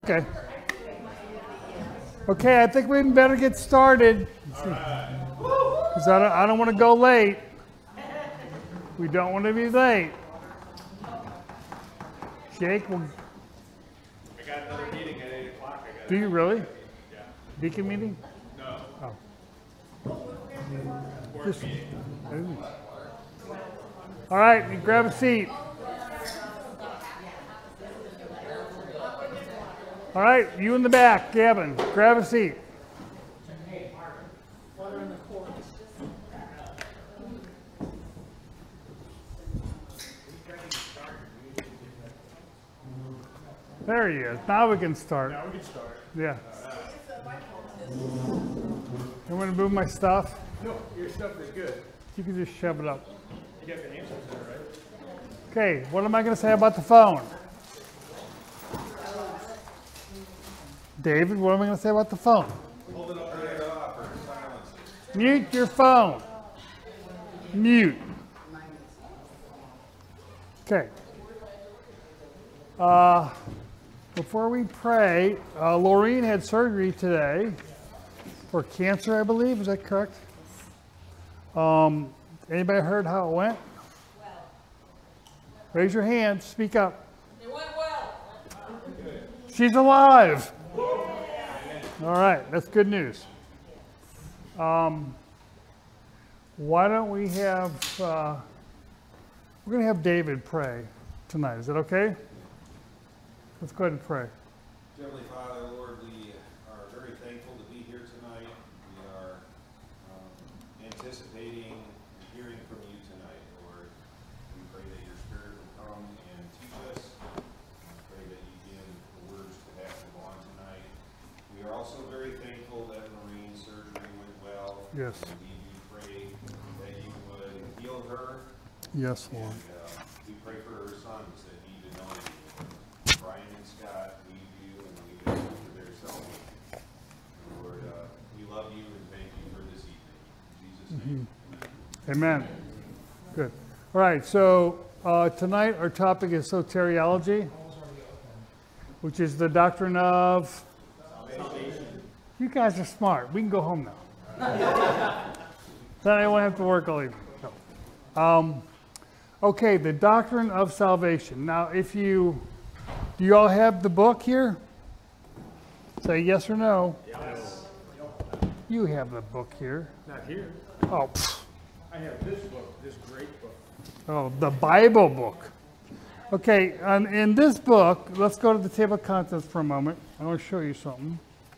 Okay. Okay, I think we better get started. Because I don't want to go late. We don't want to be late. Jake, I got another meeting at 8 o'clock. Do you really? Yeah. Deacon meeting? No. Oh. Board meeting. Ooh. All right, you grab a seat. All right, you in the back, Gavin, grab a seat. There he is. Now we can start. Now we can start. Yeah. I'm going to move my stuff. No, your stuff is good. You can just shove it up. You got the answers there, right? Okay, what am I going to say about the phone? David, what am I going to say about the phone? Hold it up right off or silence it. Mute your phone. Mute. Okay. Before we pray, Laureen had surgery today for cancer, I believe. Is that correct? Anybody heard how it went? Well. Raise your hand. Speak up. It went well. She's alive. All right, that's good news. Why don't we have, we're going to have David pray tonight. Is that okay? Let's go ahead and pray. Heavenly Father, Lord, we are very thankful to be here tonight. We are anticipating and hearing from you tonight, Lord. We pray that your Spirit will come and teach us. We pray that you give the words to have to go on tonight. We are also very thankful that Maureen's surgery went well. Yes. And we pray that you would heal her. Yes, Lord. And we pray for her sons that need to know you. Brian and Scott need you, and we ask you for their salvation. Lord, we love you and thank you for this evening. In Jesus' name. Amen. Good. All right, so tonight our topic is soteriology, which is the doctrine of salvation. You guys are smart. We can go home now. Then I won't have to work all evening. No. Okay, the doctrine of salvation. Now, do you all have the book here? Say yes or no. Yes. You have the book here. Not here. Oh, I have this book, this great book. oh, the Bible book. Okay, in this book, let's go to the table of contents for a moment. I want to show you something.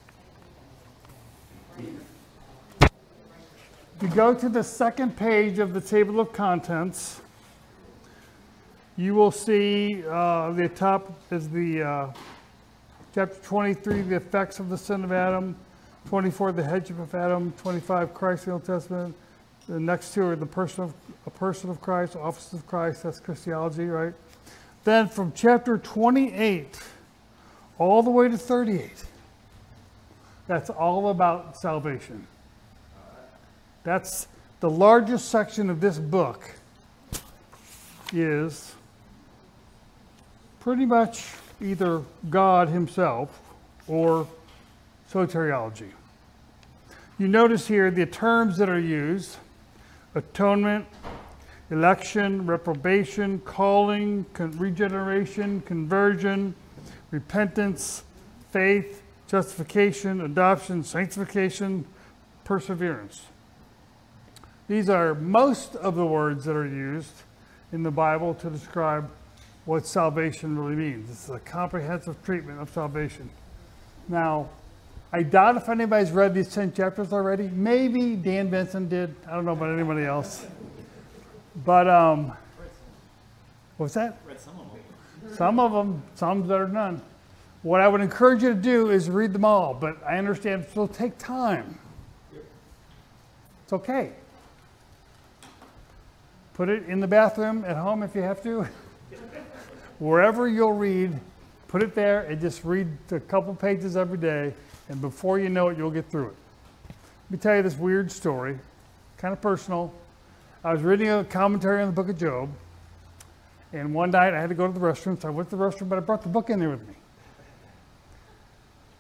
If you go to the second page of the table of contents, you will see the top is the chapter 23, the effects of the sin of Adam, 24, the headship of Adam, 25, Christ in the Old Testament. The next two are a person of Christ, office of Christ, that's Christology, right? Then from chapter 28 all the way to 38, that's all about salvation. That's the largest section of this book is pretty much either God himself or soteriology. You notice here the terms that are used: atonement, election, reprobation, calling, regeneration, conversion, repentance, faith, justification, adoption, sanctification, perseverance. These are most of the words that are used in the Bible to describe what salvation really means. This is a comprehensive treatment of salvation. Now, I doubt if anybody's read these 10 chapters already. Maybe Dan Benson did. I don't know about anybody else. But, what's that? Read some of them. Some of them, some that are none. What I would encourage you to do is read them all, but I understand it'll take time. It's okay. Put it in the bathroom at home if you have to. Wherever you'll read, put it there and just read a couple pages every day, and before you know it, you'll get through it. Let me tell you this weird story, kind of personal. I was reading a commentary on the book of Job, and one night I had to go to the restroom, so I went to the restroom, but I brought the book in there with me.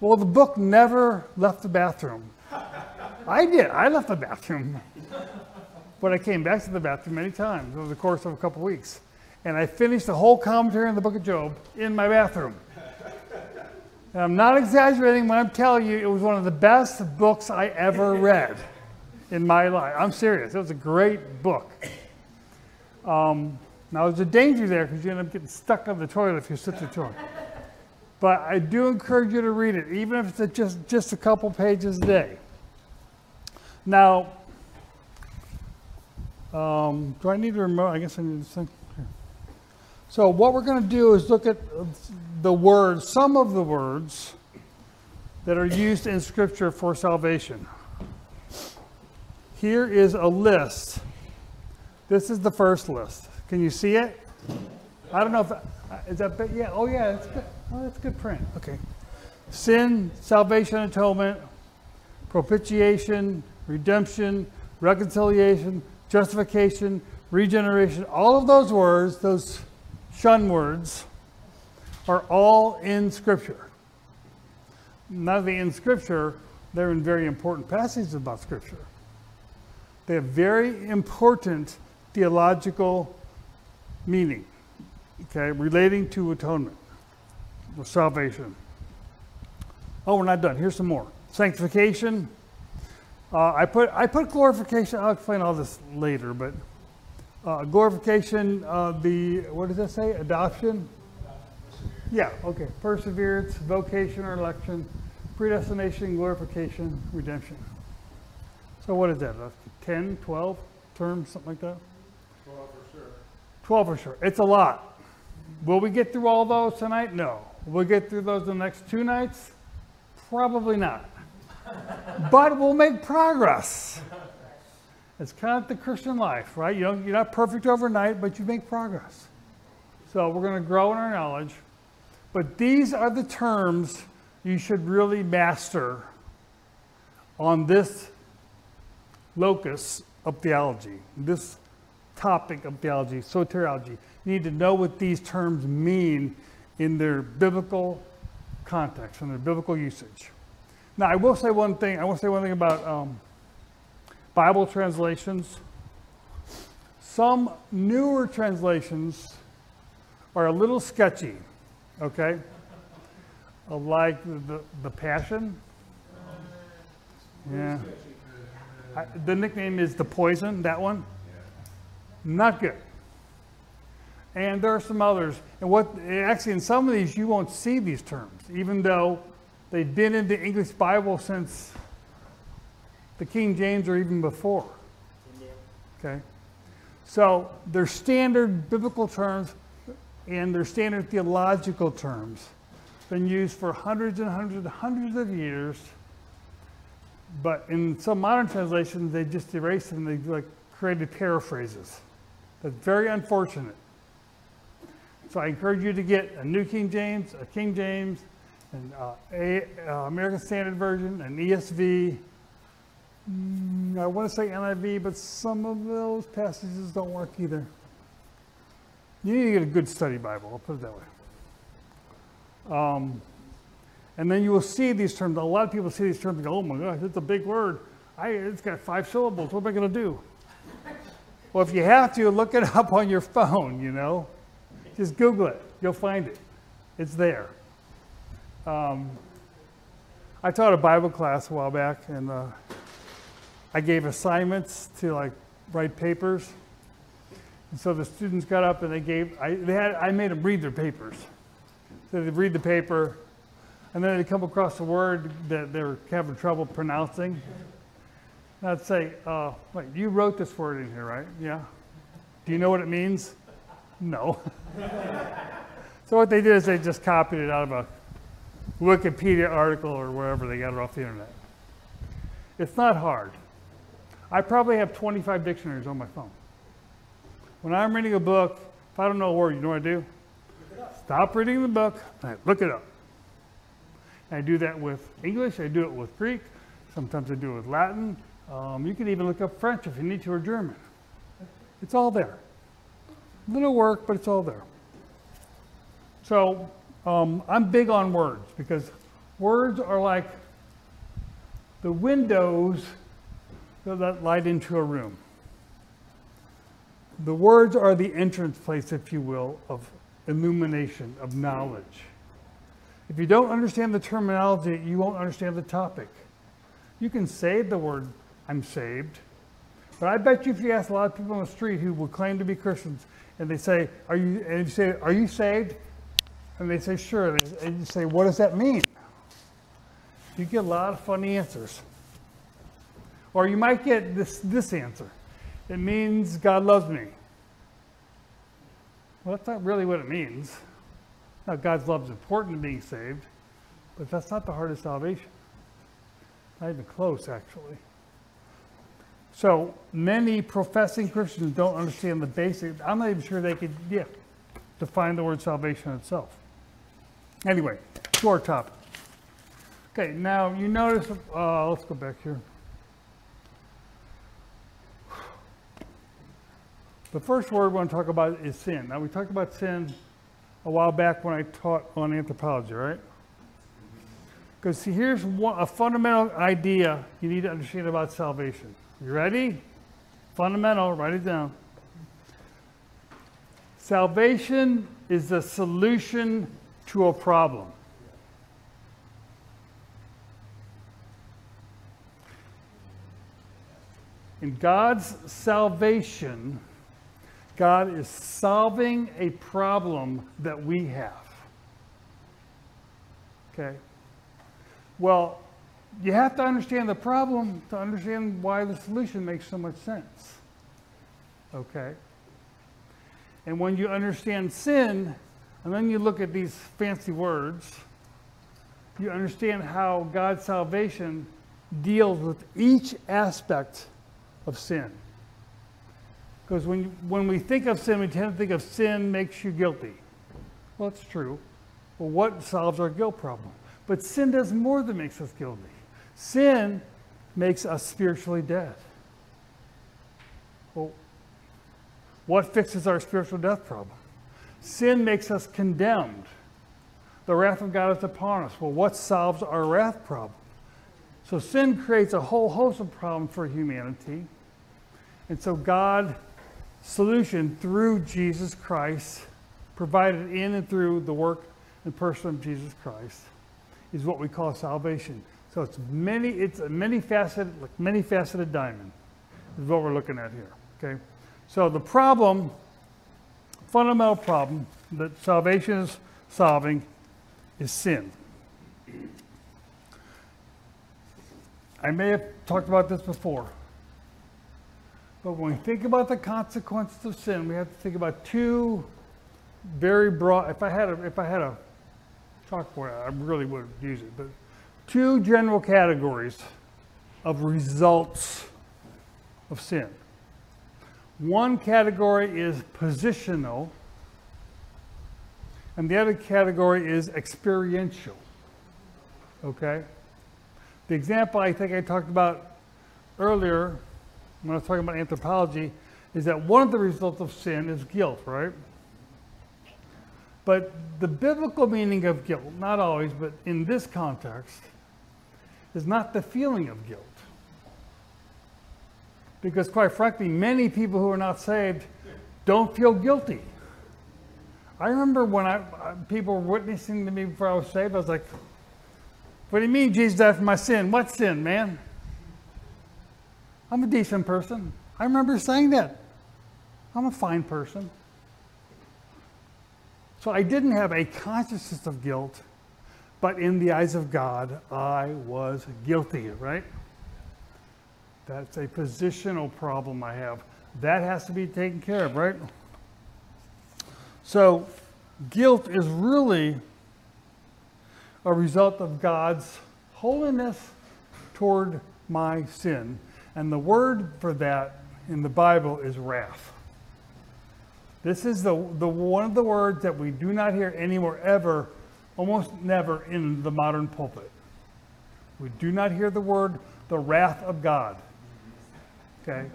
Well, the book never left the bathroom. I did. I left the bathroom. But I came back to the bathroom many times over the course of a couple weeks. And I finished the whole commentary on the book of Job in my bathroom. And I'm not exaggerating when I'm telling you it was one of the best books I ever read in my life. I'm serious. It was a great book. Now, there's a danger there because you end up getting stuck on the toilet if you sit in the toilet. But I do encourage you to read it, even if it's just a couple pages a day. Now, do I need to remote? I guess I need to think. Here. So what we're going to do is look at the words, some of the words that are used in Scripture for salvation. Here is a list. This is the first list. Can you see it? I don't know if is that yeah. Oh yeah, that's good. Oh, that's good print. Okay. Sin, salvation, atonement, propitiation, redemption, reconciliation, justification, regeneration. All of those words, those shun words, are all in Scripture. Not only in Scripture, they're in very important passages about Scripture. They have very important theological meaning, okay, relating to atonement or salvation. Oh, we're not done. Here's some more. Sanctification. I put glorification. I'll explain all this later, but glorification. What does that say? Adoption. Yeah. Okay. Perseverance, vocation or election, predestination, glorification, redemption. So what is that? 10, 12 terms, something like that? 12 for sure. 12 for sure. It's a lot. Will we get through all those tonight? No. Will we get through those the next 2 nights? Probably not. But we'll make progress. It's kind of the Christian life, right? You're not perfect overnight, but you make progress. So we're going to grow in our knowledge. But these are the terms you should really master on this locus of theology, this topic of theology, soteriology. You need to know what these terms mean in their biblical context, in their biblical usage. Now, I will say one thing. I want to say one thing about Bible translations. Some newer translations are a little sketchy, okay? Like the Passion. Yeah. The nickname is The Poison, that one. Not good. And there are some others. And actually in some of these you won't see these terms, even though they've been in the English Bible since the King James or even before. Okay? So they're standard biblical terms and they're standard theological terms. Been used for hundreds and hundreds and hundreds of years. But in some modern translations, they just erased them. They created paraphrases. That's very unfortunate. So I encourage you to get a New King James, a King James, an American Standard Version, an ESV. I want to say NIV, but some of those passages don't work either. You need to get a good study Bible, I'll put it that way. And then you will see these terms. A lot of people see these terms and go, oh my gosh, it's a big word. It's got 5 syllables. What am I going to do? Well, if you have to, look it up on your phone, you know. Just Google it. You'll find it. It's there. I taught a Bible class a while back, and I gave assignments to write papers. And so the students got up and I made them read their papers. So they'd read the paper, and then they'd come across a word that they were having trouble pronouncing. And I'd say, wait, you wrote this word in here, right? Yeah. Do you know what it means? No. So what they did is they just copied it out of a Wikipedia article or wherever they got it off the internet. It's not hard. I probably have 25 dictionaries on my phone. When I'm reading a book, if I don't know a word, you know what I do? Stop reading the book and I look it up. And I do that with English, I do it with Greek, sometimes I do it with Latin. You can even look up French if you need to, or German. It's all there. Little work, but it's all there. So I'm big on words because Words are like the windows that let light into a room. The words are the entrance place, if you will, of illumination, of knowledge. If you don't understand the terminology, you won't understand the topic. You can say the word, I'm saved, but I bet you if you ask a lot of people on the street who will claim to be Christians, and they say, and you say, are you saved? And they say, sure. And you say, what does that mean? You get a lot of funny answers. Or you might get this answer. It means God loves me. Well, that's not really what it means. Now, God's love is important to being saved, but that's not the heart of salvation. Not even close, actually. So many professing Christians don't understand the basic. I'm not even sure they could, define the word salvation itself. Anyway, to our topic. Okay, now you notice, let's go back here. The first word we want to talk about is sin. Now, we talked about sin a while back when I taught on anthropology, right? Because see, here's a fundamental idea you need to understand about salvation. You ready? Fundamental, write it down. Salvation is the solution to a problem. In God's salvation, God is solving a problem that we have. Okay? Well, you have to understand the problem to understand why the solution makes so much sense. Okay? And when you understand sin, and then you look at these fancy words, you understand how God's salvation deals with each aspect of sin. Because when we think of sin, we tend to think of sin makes you guilty. Well, it's true. Well, what solves our guilt problem? But sin does more than makes us guilty. Sin makes us spiritually dead. Well, what fixes our spiritual death problem? Sin makes us condemned. The wrath of God is upon us. Well, what solves our wrath problem? So sin creates a whole host of problems for humanity. And so God's solution through Jesus Christ, provided in and through the work and person of Jesus Christ, is what we call salvation. So it's a many-faceted diamond is what we're looking at here. Okay? So the problem, fundamental problem that salvation is solving is sin. I may have talked about this before, but when we think about the consequences of sin, we have to think about two very broad. If I had a chalkboard, I really would use it, but two general categories of results of sin. One category is positional, and the other category is experiential. Okay? The example I think I talked about earlier when I was talking about anthropology is that one of the results of sin is guilt, right? But the biblical meaning of guilt, not always, but in this context, is not the feeling of guilt. Because quite frankly, many people who are not saved don't feel guilty. I remember when people were witnessing to me before I was saved, I was like, what do you mean Jesus died for my sin? What sin, man? I'm a decent person. I remember saying that. I'm a fine person. So I didn't have a consciousness of guilt, but in the eyes of God, I was guilty, right? That's a positional problem I have. That has to be taken care of, right? So guilt is really a result of God's holiness toward my sin. And the word for that in the Bible is wrath. This is the one of the words that we do not hear anywhere ever, almost never in the modern pulpit. We do not hear the word, the wrath of God. Okay?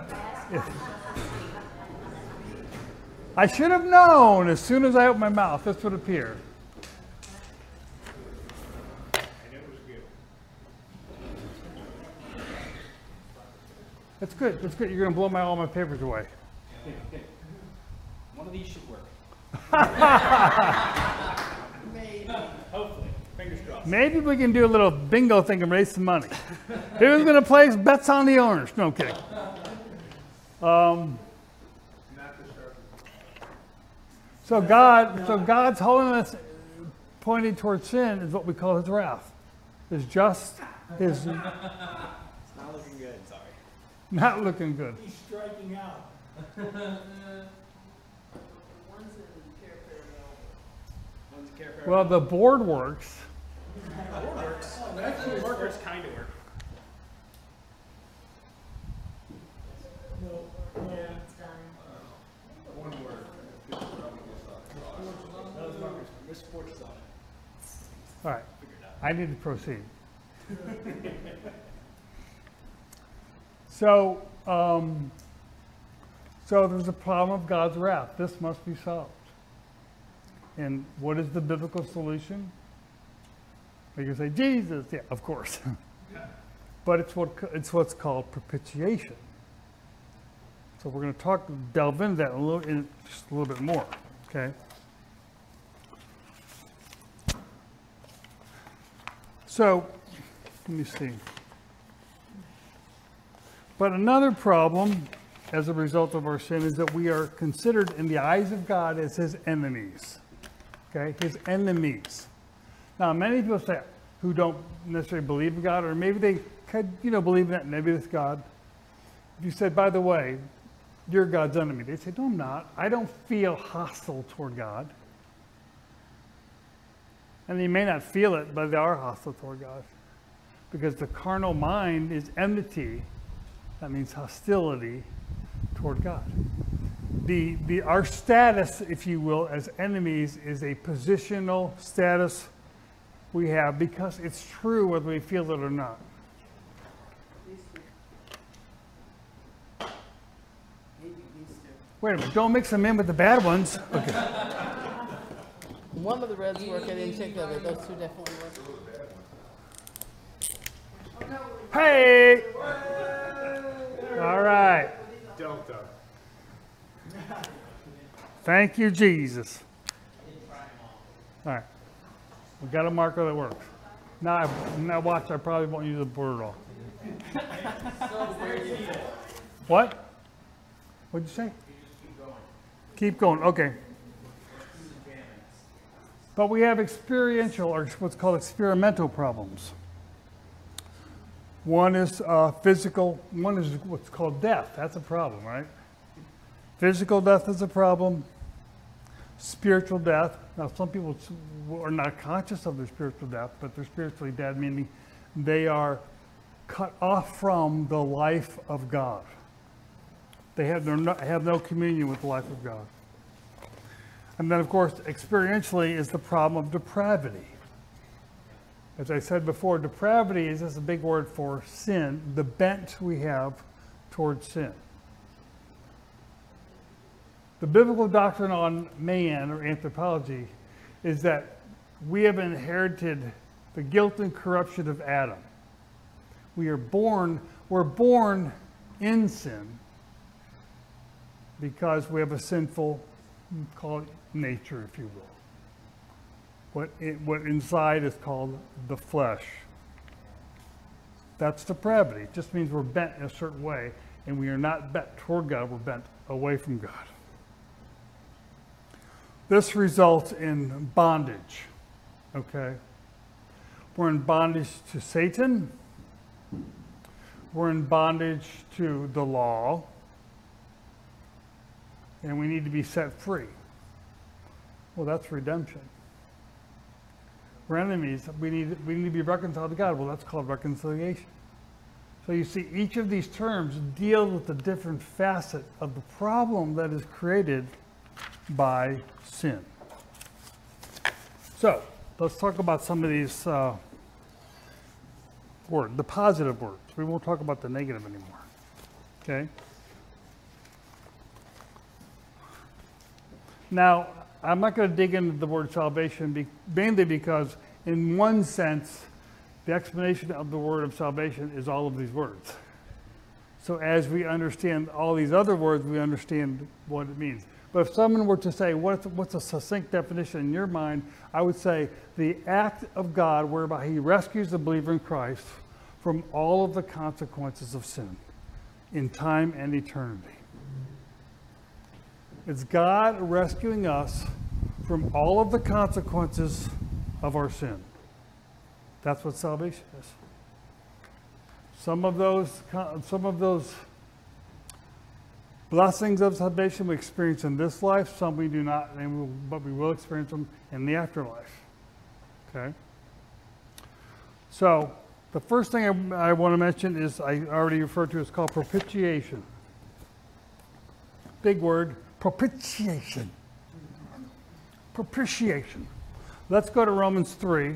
I should have known as soon as I opened my mouth, this would appear. That's good. That's good. You're going to blow all my papers away. One of these should work. Hopefully. Fingers crossed. Maybe we can do a little bingo thing and raise some money. Who's going to place bets on the orange? No, I'm kidding. So God's holiness pointing towards sin is what we call his wrath. His just, his It's not looking good, sorry. not looking good. He's striking out. One's care fair. Well, the board works. Board works. Actually, workers kind of work. It's done. Those markers. There's sports on it. All right. Figured out. I need to proceed. So, so there's a problem of God's wrath. This must be solved. And what is the biblical solution? You can say Jesus, yeah, of course. But it's what's called propitiation. So we're going to delve into that just a little bit more. Okay. So, let me see. But another problem as a result of our sin is that we are considered in the eyes of God as his enemies. Okay? His enemies. Now, many people say, who don't necessarily believe in God, or maybe they could, believe that maybe it's God. If you said, by the way, you're God's enemy, they say, no, I'm not. I don't feel hostile toward God. And they may not feel it, but they are hostile toward God. Because the carnal mind is enmity. That means hostility toward God. Our status, if you will, as enemies is a positional status we have because it's true whether we feel it or not. Wait a minute, don't mix them in with the bad ones. Okay. One of the reds work, I didn't check the other. Those two definitely work. Hey! All right. Delta. Thank you, Jesus. All right. We got a marker that works. Now watch, I probably won't use the board at all. What? What'd you say? Keep going, okay. But we have experiential, or what's called experimental problems. One is physical, one is what's called death. That's a problem, right? Physical death is a problem. Spiritual death. Now, some people are not conscious of their spiritual death, but they're spiritually dead, meaning they are cut off from the life of God. They have no communion with the life of God. And then, of course, experientially is the problem of depravity. As I said before, depravity is just a big word for sin, the bent we have towards sin. The biblical doctrine on man, or anthropology, is that we have inherited the guilt and corruption of Adam. We're born in sin because we have a sinful, call it nature, if you will. What inside is called the flesh. That's depravity. It just means we're bent in a certain way, and we are not bent toward God, we're bent away from God. This results in bondage, okay? We're in bondage to Satan. We're in bondage to the law. And we need to be set free. Well, that's redemption. We're enemies. We need to be reconciled to God. Well, that's called reconciliation. So you see, each of these terms deal with a different facet of the problem that is created by sin. So let's talk about some of these words, the positive words. We won't talk about the negative anymore. Okay? Now, I'm not going to dig into the word salvation mainly because, in one sense, the explanation of the word of salvation is all of these words. So as we understand all these other words, we understand what it means. But if someone were to say, what's a succinct definition in your mind, I would say the act of God whereby he rescues the believer in Christ from all of the consequences of sin in time and eternity. It's God rescuing us from all of the consequences of our sin. That's what salvation is. Some of those blessings of salvation we experience in this life, some we do not, but we will experience them in the afterlife. Okay? So, the first thing I want to mention is, I already referred to, it's called propitiation. Big word, propitiation. Propitiation. Let's go to Romans 3.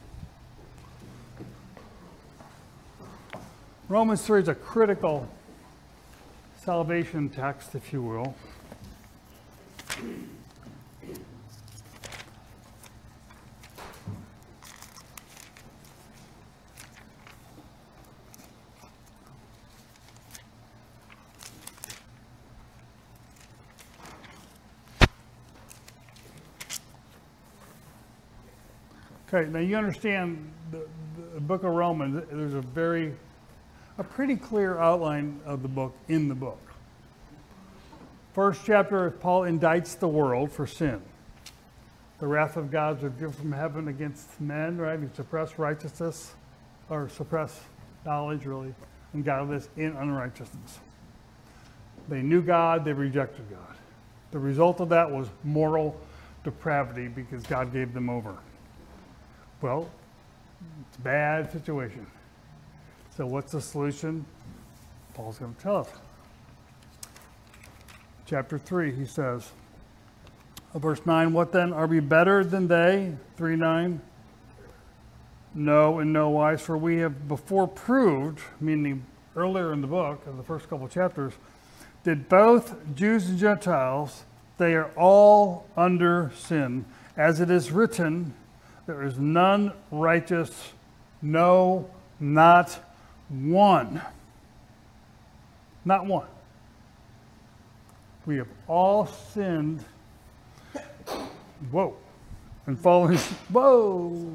Romans 3 is a critical salvation text, if you will. Okay, now you understand the book of Romans, there's a pretty clear outline of the book in the book. First chapter, Paul indicts the world for sin. The wrath of God is revealed from heaven against men, right? He suppressed righteousness, or suppressed knowledge, really, and godliness in unrighteousness. They knew God, they rejected God. The result of that was moral depravity because God gave them over. Well, it's a bad situation. So what's the solution? Paul's going to tell us. Chapter 3, he says, verse 9, what then? Are we better than they? 3:9. No, in no wise, for we have before proved, meaning earlier in the book, in the first couple of chapters, that both Jews and Gentiles, they are all under sin. As it is written, there is none righteous, no, not one. Not one. We have all sinned. Whoa. And fallen. Whoa.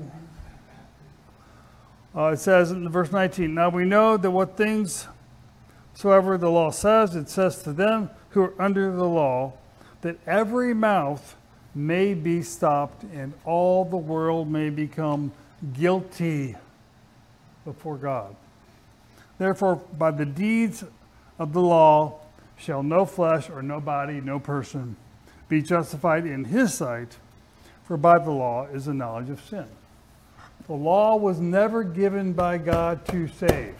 It says in verse 19, now we know that what things soever the law says, it says to them who are under the law, that every mouth may be stopped and all the world may become guilty before God. Therefore, by the deeds of the law shall no flesh or no body, no person be justified in his sight, for by the law is the knowledge of sin. The law was never given by God to save.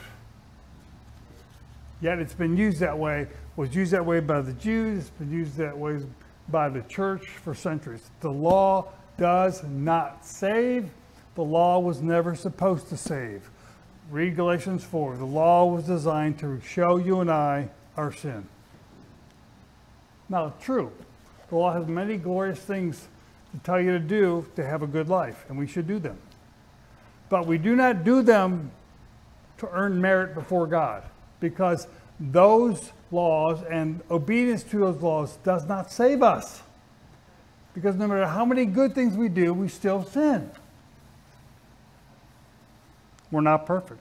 Yet it's been used that way, was used that way by the Jews, it's been used that way by the church for centuries. The law does not save. The law was never supposed to save. Read Galatians 4. The law was designed to show you and I our sin. Now, true, the law has many glorious things to tell you to do to have a good life, and we should do them. But we do not do them to earn merit before God, because those laws and obedience to those laws does not save us. Because no matter how many good things we do, we still sin. We're not perfect.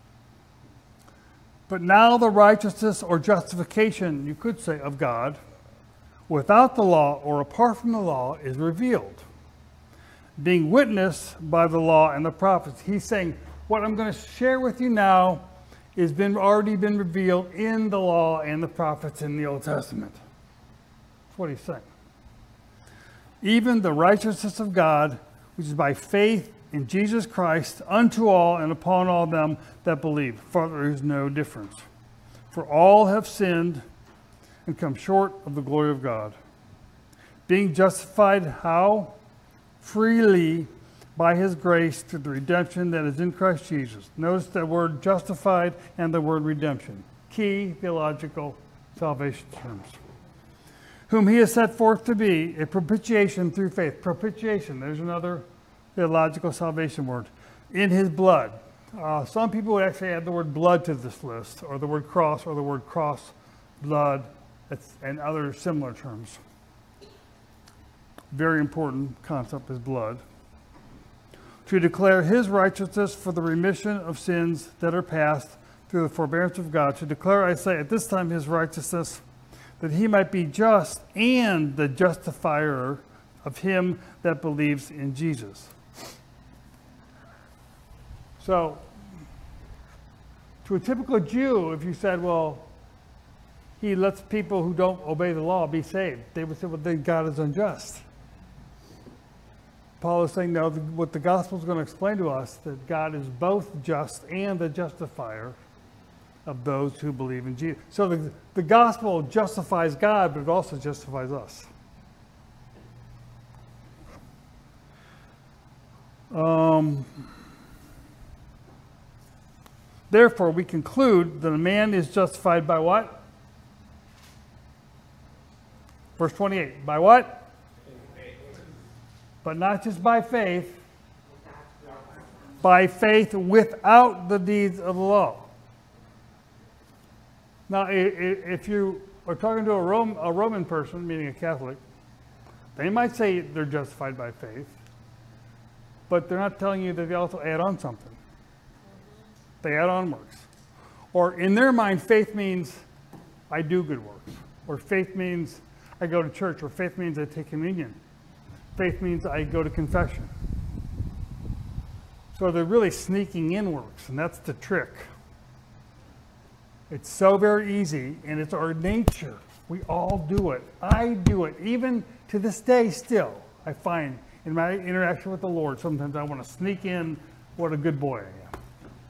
But now the righteousness or justification, you could say, of God, without the law or apart from the law, is revealed, being witnessed by the law and the prophets. He's saying, what I'm going to share with you now has already been revealed in the law and the prophets in the Old Testament. That's what he's saying. Even the righteousness of God, which is by faith in Jesus Christ, unto all and upon all them that believe. For there is no difference. For all have sinned and come short of the glory of God. Being justified how? Freely by his grace through the redemption that is in Christ Jesus. Notice the word justified and the word redemption. Key theological salvation terms. Whom he has set forth to be a propitiation through faith. Propitiation, there's another theological salvation word. In his blood. Some people would actually add the word blood to this list, or the word cross, or the word cross, blood, and other similar terms. Very important concept is blood. To declare his righteousness for the remission of sins that are past through the forbearance of God. To declare, I say, at this time his righteousness, that he might be just and the justifier of him that believes in Jesus. So, to a typical Jew, if you said, well, he lets people who don't obey the law be saved, they would say, well, then God is unjust. Paul is saying, no, what the gospel is going to explain to us, that God is both just and the justifier of those who believe in Jesus. So the gospel justifies God, but it also justifies us. Therefore, we conclude that a man is justified by what? Verse 28. By what? But not just by faith. By faith without the deeds of the law. Now, if you are talking to a Roman person, meaning a Catholic, they might say they're justified by faith, but they're not telling you that they also add on something. They add on works. Or in their mind, faith means I do good works. Or faith means I go to church. Or faith means I take communion. Faith means I go to confession. So they're really sneaking in works, and that's the trick. It's so very easy, and it's our nature. We all do it. I do it. Even to this day still, I find in my interaction with the Lord, sometimes I want to sneak in what a good boy I am.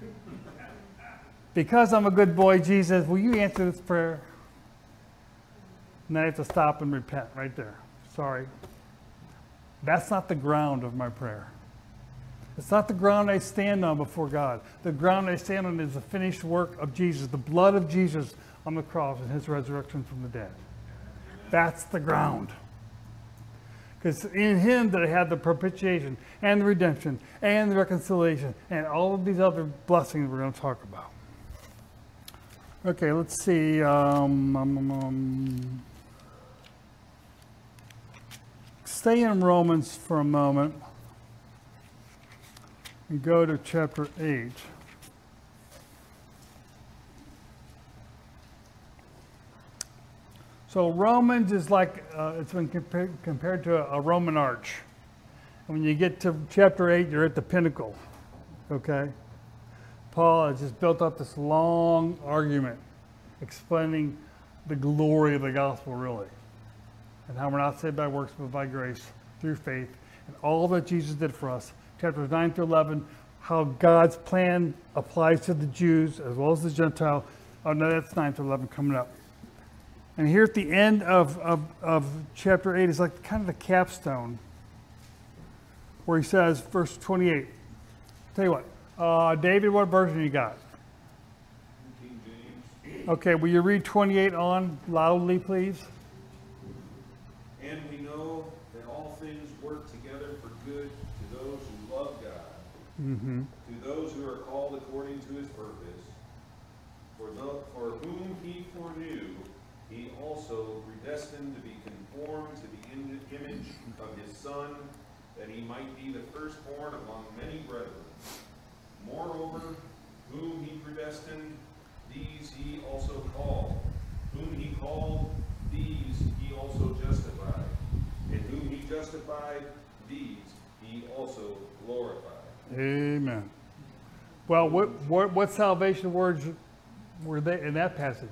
Because I'm a good boy, Jesus, will you answer this prayer? And then I have to stop and repent right there. Sorry. That's not the ground of my prayer. It's not the ground I stand on before God. The ground I stand on is the finished work of Jesus, the blood of Jesus on the cross and his resurrection from the dead. That's the ground. Because in him that I have the propitiation and the redemption and the reconciliation and all of these other blessings we're going to talk about. Okay, let's see. Stay in Romans for a moment and go to chapter 8. So Romans is like, it's been compared to a Roman arch. And when you get to chapter 8, you're at the pinnacle, okay? Paul has just built up this long argument explaining the glory of the gospel, really, and how we're not saved by works, but by grace through faith, and all that Jesus did for us. Chapters 9 through 11, how God's plan applies to the Jews as well as the Gentile. Oh, no, that's 9 through 11 coming up. And here at the end of chapter 8 is like kind of the capstone, where he says, verse 28. Tell you what, David, what version you got? King James. Okay, will you read 28 on loudly, please? And we know that all things work together for good to those who love God, to those who are called according to his purpose. For whom he foreknew, he also predestined to be conformed to the image of his Son, that he might be the firstborn among many brethren. Moreover, whom he predestined, these he also called. Whom he called, these he also justified. And whom he justified, these he also glorified. Amen. Well, what salvation words were they in that passage?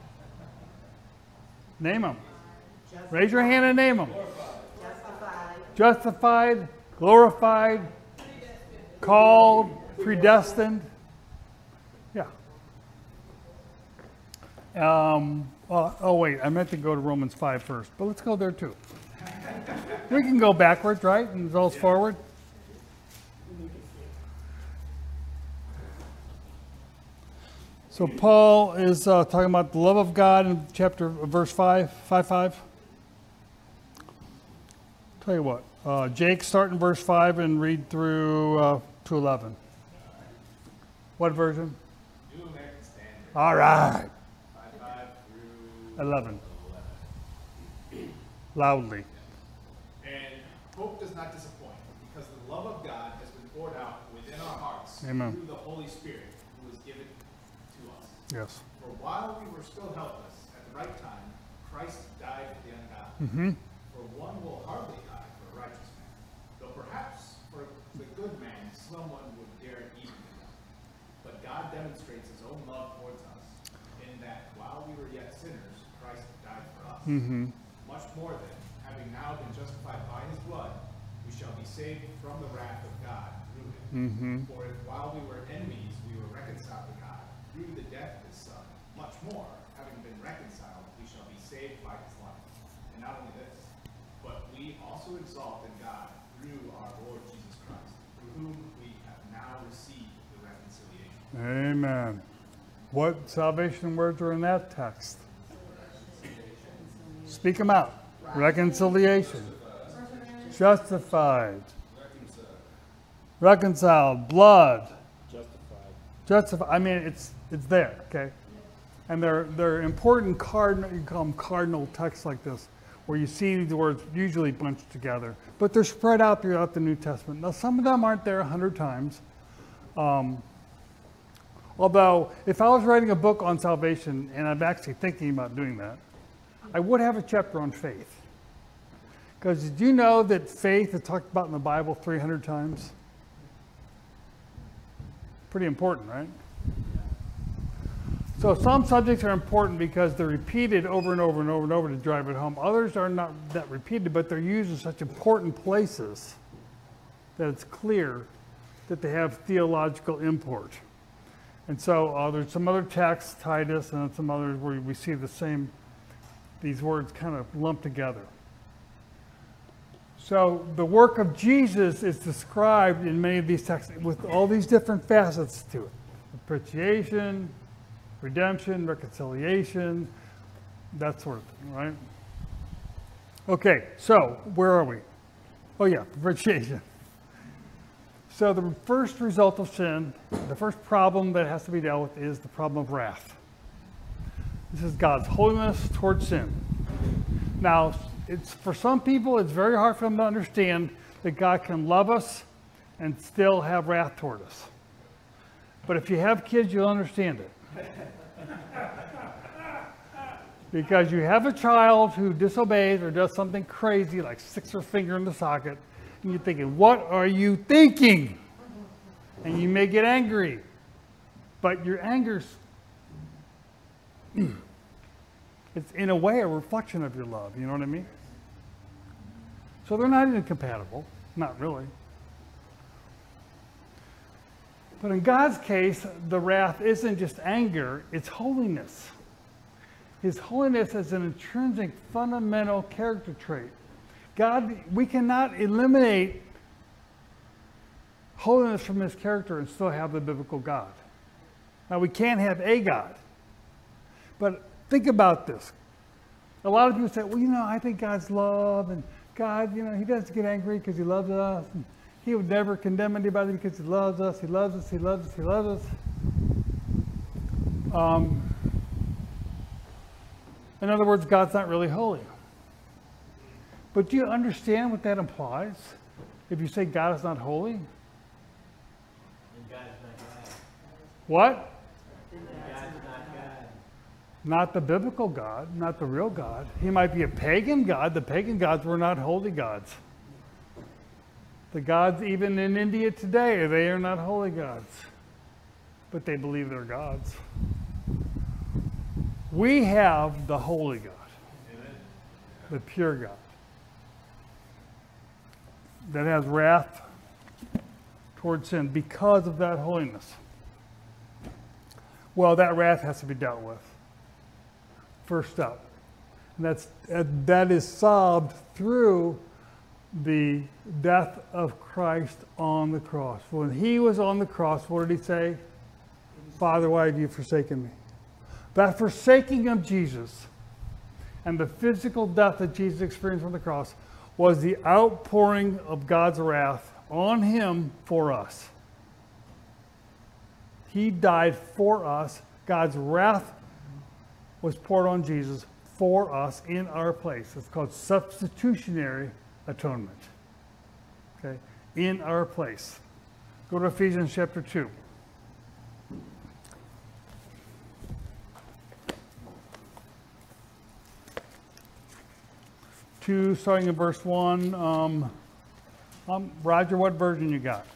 Name them. Raise your hand and name them. Justified, glorified, called, predestined. Yeah. Oh, wait, I meant to go to Romans 5 first, but let's go there too. We can go backwards, right? And goes forward. So Paul is talking about the love of God in verse 5. Tell you what, Jake, start in verse 5 and read through to 11. What version? New American Standard, All right. 5:5 through 11. Loudly. And hope does not disappoint, because the love of God has been poured out within our hearts Amen. through the Holy Spirit who was given to us. Yes. For while we were still helpless, at the right time, Christ died for the ungodly. Mm-hmm. For one will hardly die for a righteous man, though perhaps for the good man someone would dare even to die. But God demonstrates his own love towards us, in that while we were yet sinners, Christ died for us. Mm-hmm. Much more then, having now been justified by his blood, we shall be saved from the wrath of God through him. Mm-hmm. For if while we were enemies, we were reconciled to God through the death of his Son, much more, having been reconciled, we shall be saved by his life. And not only this, but we also exalt in God through our Lord Jesus Christ, through whom we have now received the reconciliation. Amen. What salvation words are in that text? Speak them out. Reconciliation. Justified. Reconciled. Blood. Justified. I mean, it's there, okay? And they're important cardinal, you call them cardinal texts like this, where you see these words usually bunched together, but they're spread out throughout the New Testament. Now, some of them aren't there 100 times. Although, if I was writing a book on salvation, and I'm actually thinking about doing that, I would have a chapter on faith. Because did you know that faith is talked about in the Bible 300 times? Pretty important, right? So some subjects are important because they're repeated over and over and over and over to drive it home. Others are not that repeated, but they're used in such important places that it's clear that they have theological import. And so there's some other texts, Titus, and some others where we see these words kind of lumped together. So the work of Jesus is described in many of these texts with all these different facets to it. Propitiation, redemption, reconciliation, that sort of thing, right? Okay, so where are we? Oh yeah, propitiation. So the first result of sin, the first problem that has to be dealt with is the problem of wrath. This is God's holiness towards sin. Now, for some people, it's very hard for them to understand that God can love us and still have wrath toward us. But if you have kids, you'll understand it. Because you have a child who disobeys or does something crazy, like sticks her finger in the socket, and you're thinking, what are you thinking? And you may get angry. But your anger's, it's in a way a reflection of your love, you know what I mean? So they're not incompatible, not really. But in God's case, the wrath isn't just anger, it's holiness. His holiness is an intrinsic, fundamental character trait. God, we cannot eliminate holiness from his character and still have the biblical God. Now, we can't have a God. But think about this. A lot of people say, well, I think God's love, and God, he doesn't get angry because he loves us. And he would never condemn anybody because he loves us, he loves us, he loves us, he loves us. In other words, God's not really holy. But do you understand what that implies? If you say God is not holy? And God is not God. What? God is not God. Not the biblical God, not the real God. He might be a pagan God. The pagan gods were not holy gods. The gods, even in India today, they are not holy gods. But they believe they're gods. We have the holy God, the pure God, that has wrath towards sin because of that holiness. Well, that wrath has to be dealt with. First up. And that is solved through the death of Christ on the cross. When he was on the cross, what did he say? Father, why have you forsaken me? That forsaking of Jesus and the physical death that Jesus experienced on the cross was the outpouring of God's wrath on him for us. He died for us. God's wrath was poured on Jesus for us in our place. It's called substitutionary atonement. Okay? In our place. Go to Ephesians chapter 2. Starting in verse 1. Roger, what version you got?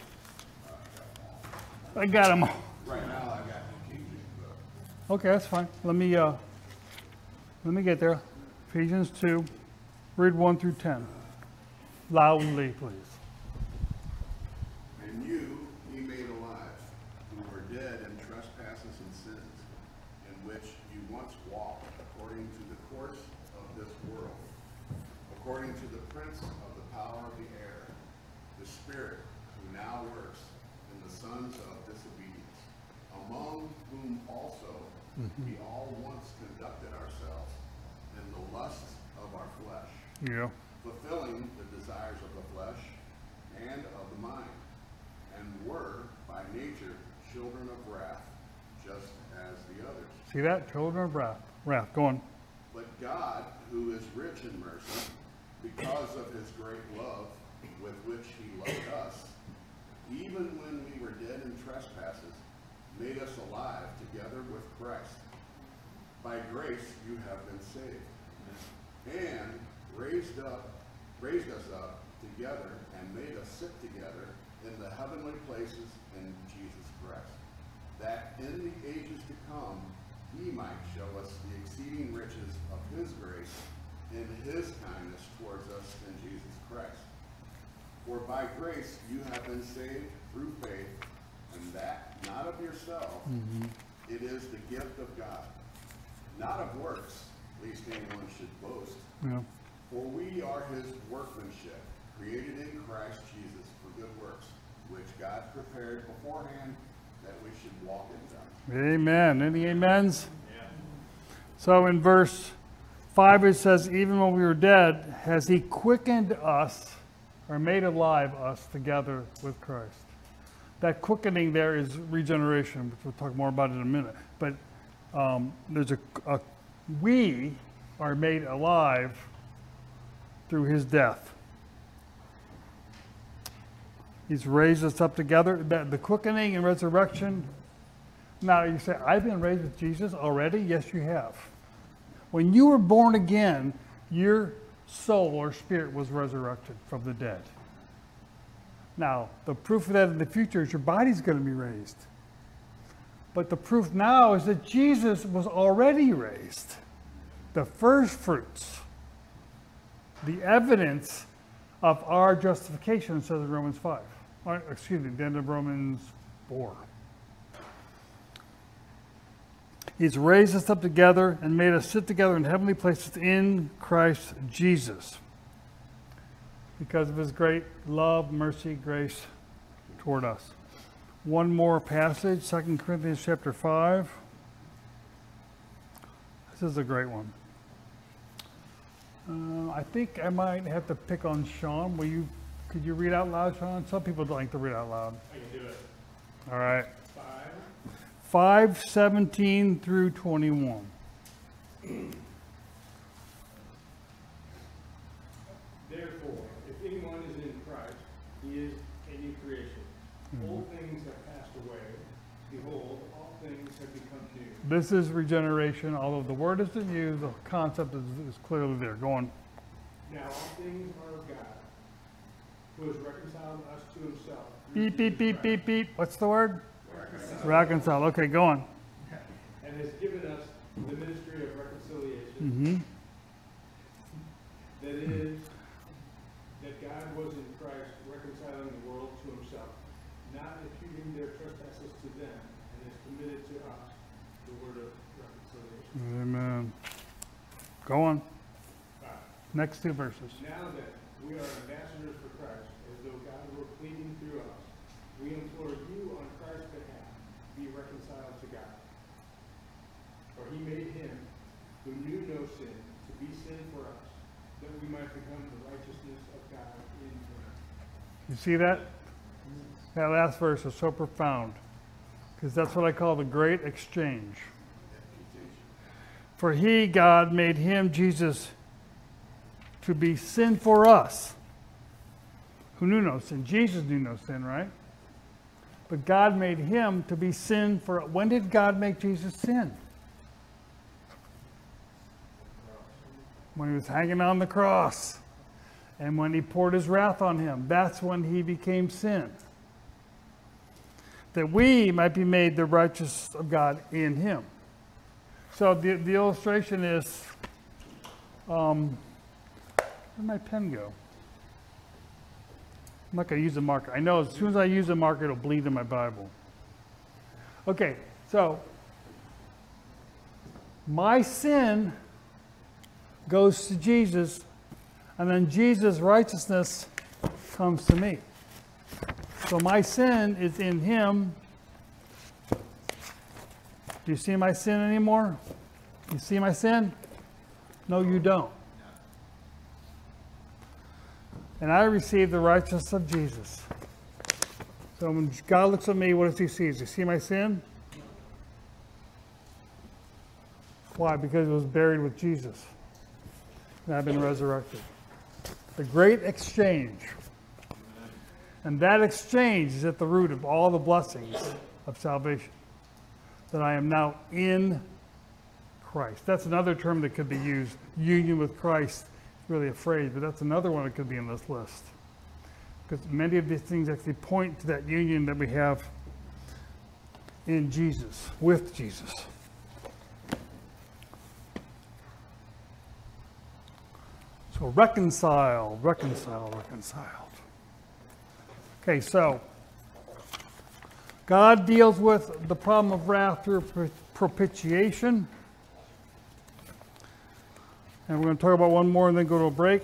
I got them. Right now, I got the King James, but Okay, that's fine. Let me get there. Ephesians 2, read 1 through 10. Loudly, please. And you he made alive, who were dead in trespasses and sins, in which you once walked according to the course of this world, according to the prince of the power of the air, the spirit who now works in the sons of disobedience, among whom also we all once conducted ourselves in the lusts of our flesh, Yeah. fulfilling the desires of the flesh and of the mind, and were by nature children of wrath, just as the others. See that? Children of wrath. Wrath. Go on. But God, who is rich in mercy, because of his great love with which he loved us, even when we were dead in trespasses, made us alive together with Christ. By grace you have been saved, and raised us up together and made us sit together in the heavenly places in Jesus Christ, that in the ages to come he might show us the exceeding riches of his grace in his kindness towards us in Jesus Christ. For by grace you have been saved through faith, and that not of yourself, it is the gift of God, not of works, lest anyone should boast. Yeah. For we are his workmanship, created in Christ Jesus for good works, which God prepared beforehand that we should walk in them. Amen. Any amens? So in verse 5 it says, even when we were dead, has he quickened us, or made alive us together with Christ. That quickening there is regeneration, which we'll talk more about in a minute. But there's we are made alive through his death. He's raised us up together. The quickening and resurrection. Now you say, I've been raised with Jesus already? Yes, you have. When you were born again, your soul or spirit was resurrected from the dead. Now, the proof of that in the future is your body's going to be raised. But the proof now is that Jesus was already raised. The first fruits, the evidence of our justification, says in Romans 5. Excuse me, the end of Romans 4. He's raised us up together and made us sit together in heavenly places in Christ Jesus, because of his great love, mercy, grace toward us. One more passage, 2 Corinthians chapter 5. This is a great one. I think I might have to pick on Sean. Could you read out loud, Sean? Some people don't like to read out loud. I can do it. All right. 5. 5:17 through 21. Therefore, if anyone is in Christ, he is a new creation. Old things have passed away. Behold, all things have become new. This is regeneration. Although the word isn't used, the concept is clearly there. Go on. Now all things are of God, who has reconciled us to himself. through Beep, beep, Jesus beep, Christ, beep, beep. What's the word? Reconcile. Okay, go on. And has given us the ministry of reconciliation. Mm-hmm. That is, that God was in Christ reconciling the world to himself, not imputing their trespasses to them, and has committed to us the word of reconciliation. Amen. Go on. 5. Next two verses. Now then, we are ambassadors for Christ, as though God were pleading through us. We implore you on Christ's behalf, be reconciled to God. For he made him, who knew no sin, to be sin for us, that we might become the righteousness of God in him. You see that? That last verse is so profound. because that's what I call the great exchange. For he, God, made him, Jesus, to be sin for us, who knew no sin. Jesus knew no sin, right? But God made him to be sin for... When did God make Jesus sin? When he was hanging on the cross. And when he poured his wrath on him. That's when he became sin. That we might be made the righteousness of God in him. So the illustration is... where'd my pen go? I'm not going to use a marker. I know as soon as I use a marker, it'll bleed in my Bible. Okay, so my sin goes to Jesus, and then Jesus' righteousness comes to me. So my sin is in him. Do you see my sin anymore? You see my sin? No, you don't. And I receive the righteousness of Jesus. So when God looks at me, what does he see? Does he see my sin? Why? Because it was buried with Jesus. And I've been resurrected. The great exchange. And that exchange is at the root of all the blessings of salvation. That I am now in Christ. That's another term that could be used. Union with Christ. Really a phrase, but that's another one that could be in this list. Because many of these things actually point to that union that we have in Jesus, with Jesus. So reconciled. Okay, so God deals with the problem of wrath through propitiation. And we're going to talk about one more and then go to a break.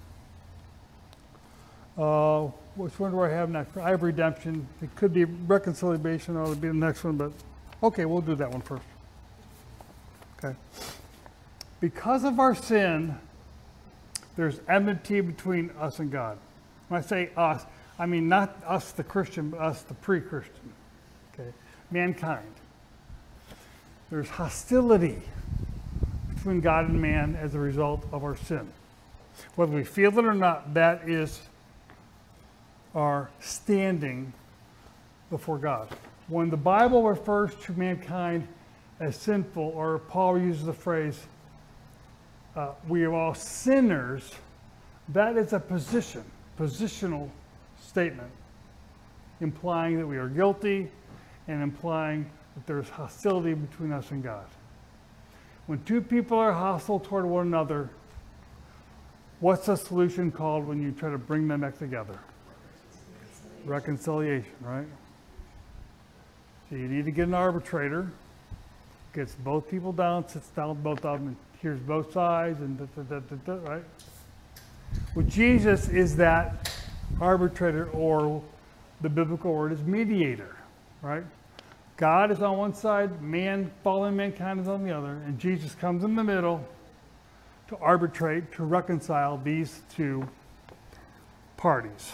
Which one do I have next? I have redemption. It could be reconciliation, or it'll be the next one, but okay, we'll do that one first. Okay. Because of our sin, there's enmity between us and God. When I say us, I mean not us the Christian, but us the pre-Christian. Okay. Mankind. There's hostility between God and man as a result of our sin. Whether we feel it or not, that is our standing before God. When the Bible refers to mankind as sinful, or Paul uses the phrase, we are all sinners, that is a positional statement, implying that we are guilty and implying that there's hostility between us and God. When two people are hostile toward one another, what's the solution called when you try to bring them back together? Reconciliation, right? So you need to get an arbitrator, gets both people down, sits down with both of them, and hears both sides, and right? Well, Jesus is that arbitrator, or the biblical word is mediator, right? God is on one side, fallen mankind is on the other, and Jesus comes in the middle to arbitrate, to reconcile these two parties.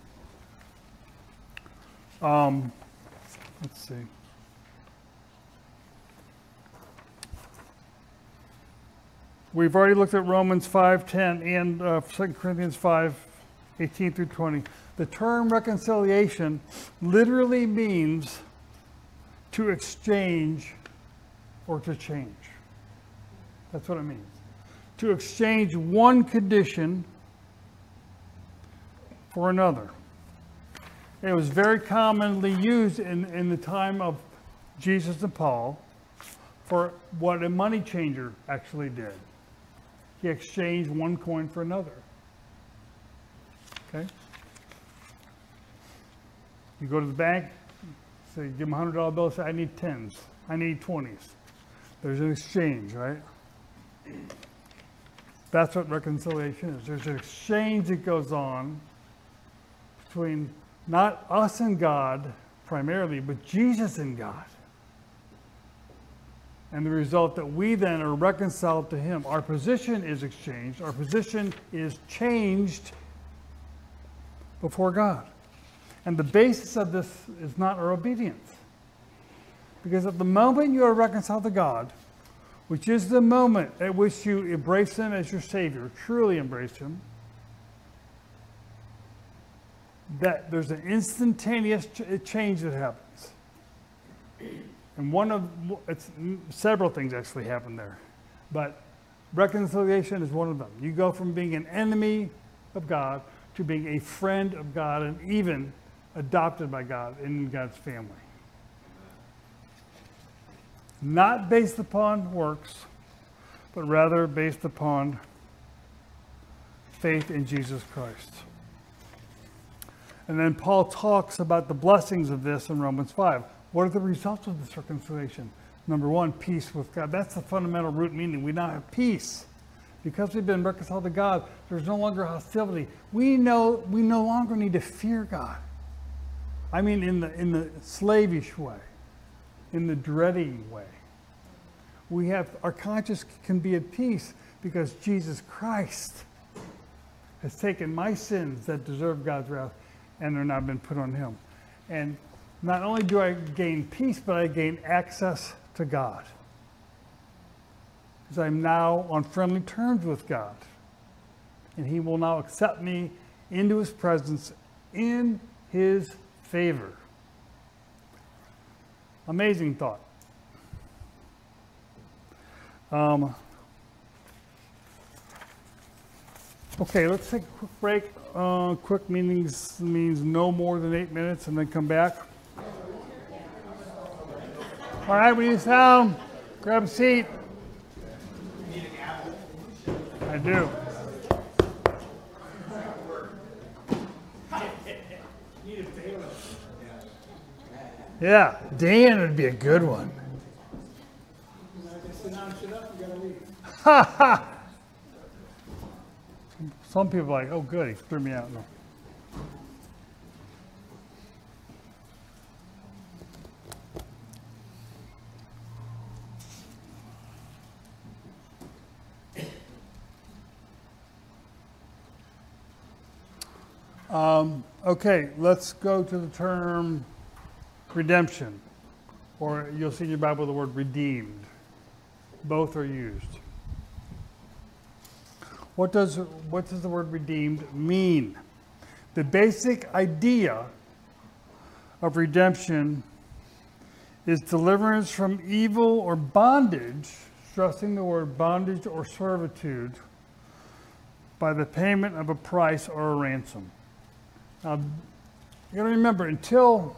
Let's see. We've already looked at Romans 5:10 and 2 Corinthians 5:18 through 20. The term reconciliation literally means to exchange or to change. That's what it means. To exchange one condition for another. It was very commonly used in the time of Jesus and Paul for what a money changer actually did. He exchanged one coin for another. Okay? You go to the bank, say, give them a $100 bill, say, I need 10s. I need 20s. There's an exchange, right? That's what reconciliation is. There's an exchange that goes on between not us and God primarily, but Jesus and God. And the result that we then are reconciled to Him. Our position is exchanged. Our position is changed before God. And the basis of this is not our obedience. Because at the moment you are reconciled to God, which is the moment at which you embrace Him as your Savior, truly embrace Him, that there's an instantaneous change that happens. And several things actually happen there. But reconciliation is one of them. You go from being an enemy of God to being a friend of God and even adopted by God in God's family. Not based upon works, but rather based upon faith in Jesus Christ. And then Paul talks about the blessings of this in Romans 5. What are the results of this reconciliation? Number one, peace with God. That's the fundamental root meaning. We now have peace. Because we've been reconciled to God, there's no longer hostility. We no longer need to fear God. I mean in the slavish way, in the dreading way. Our conscience can be at peace because Jesus Christ has taken my sins that deserve God's wrath and they're now been put on Him. And not only do I gain peace, but I gain access to God. Because I'm now on friendly terms with God. And He will now accept me into His presence in His favor. Amazing thought. Okay, let's take a quick break. Quick means no more than 8 minutes and then come back. All right, we need sound. Grab a seat. I do. Yeah, Dan would be a good one. Ha ha! Some people are like, oh good, he threw me out. No. Okay, let's go to the term redemption, or you'll see in your Bible the word redeemed. Both are used. What does the word redeemed mean? The basic idea of redemption is deliverance from evil or bondage, stressing the word bondage or servitude, by the payment of a price or a ransom. Now, you got to remember, until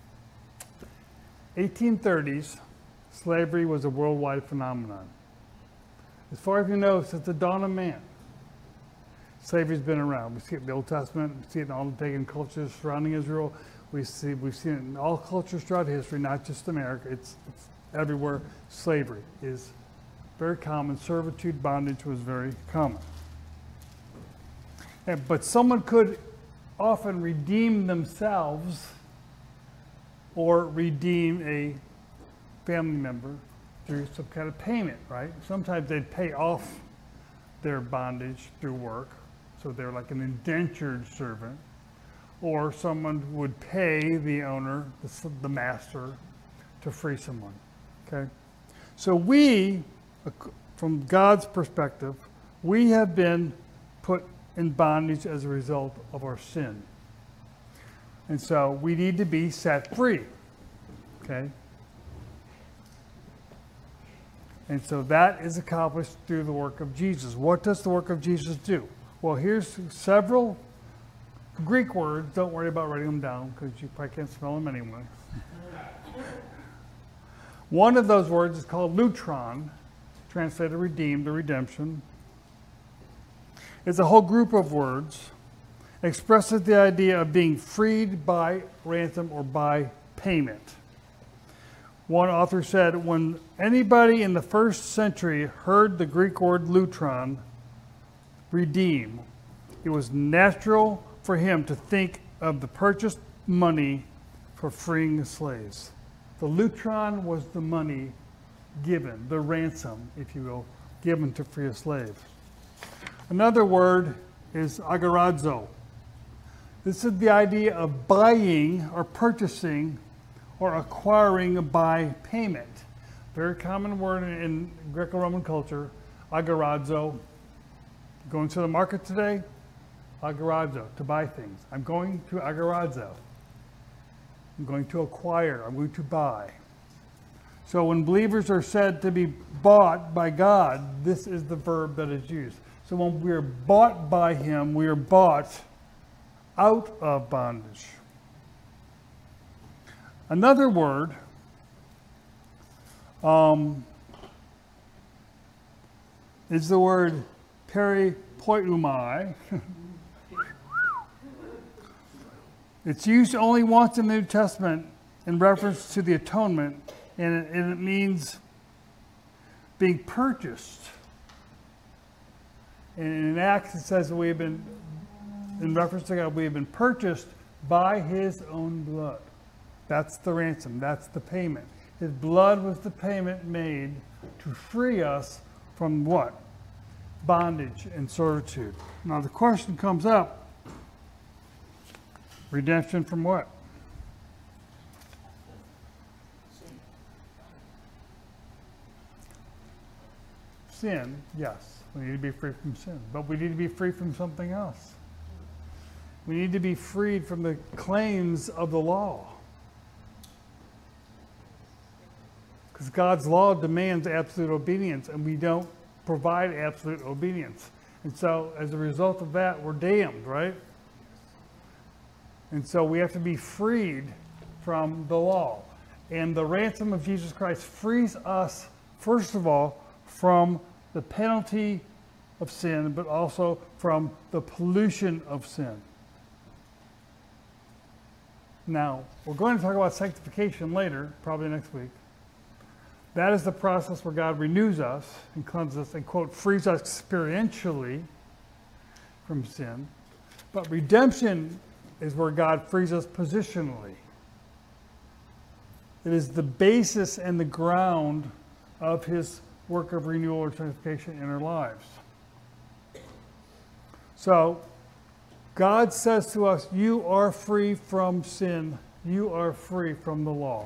1830s, slavery was a worldwide phenomenon. As far as we know, since the dawn of man, slavery's been around. We see it in the Old Testament, we see it in all the pagan cultures surrounding Israel. We've seen it in all cultures throughout history, not just America. It's everywhere. Slavery is very common. Servitude, bondage was very common. But someone could often redeem themselves or redeem a family member through some kind of payment, right? Sometimes they'd pay off their bondage through work, so they're like an indentured servant, or someone would pay the owner, the master, to free someone, okay? So we, from God's perspective, we have been put in bondage as a result of our sin. And so we need to be set free, okay? And so that is accomplished through the work of Jesus. What does the work of Jesus do? Well, here's several Greek words. Don't worry about writing them down because you probably can't spell them anyway. One of those words is called lutron, translated redeemed or redemption. It's a whole group of words. Expresses the idea of being freed by ransom or by payment. One author said, when anybody in the first century heard the Greek word lutron, redeem, it was natural for him to think of the purchased money for freeing the slaves. The lutron was the money given, the ransom, if you will, given to free a slave. Another word is agorazo. This is the idea of buying or purchasing or acquiring by payment. Very common word in Greco-Roman culture, agorazo. Going to the market today, agorazo, to buy things. I'm going to agorazo. I'm going to acquire, I'm going to buy. So when believers are said to be bought by God, this is the verb that is used. So when we are bought by Him, we are bought out of bondage. Another word is the word peripoiumai. It's used only once in the New Testament in reference to the atonement, and it means being purchased. And in Acts it says that we have been, in reference to God, we have been purchased by His own blood. That's the ransom, that's the payment. His blood was the payment made to free us from what? Bondage and servitude. Now the question comes up, redemption from what? Sin, yes. We need to be free from sin. But we need to be free from something else. We need to be freed from the claims of the law. Because God's law demands absolute obedience, and we don't provide absolute obedience. And so, as a result of that, we're damned, right? And so we have to be freed from the law. And the ransom of Jesus Christ frees us, first of all, from the penalty of sin, but also from the pollution of sin. Now, we're going to talk about sanctification later, probably next week. That is the process where God renews us and cleanses us and, quote, frees us experientially from sin. But redemption is where God frees us positionally. It is the basis and the ground of His work of renewal or sanctification in our lives. So, God says to us, you are free from sin. You are free from the law.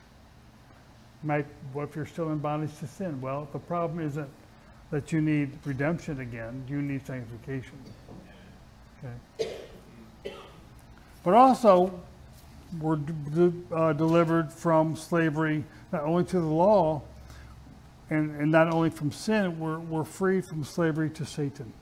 What if you're still in bondage to sin? Well, the problem isn't that you need redemption again. You need sanctification. Okay. But also, we're delivered from slavery, not only to the law, and not only from sin, we're freed from slavery to Satan.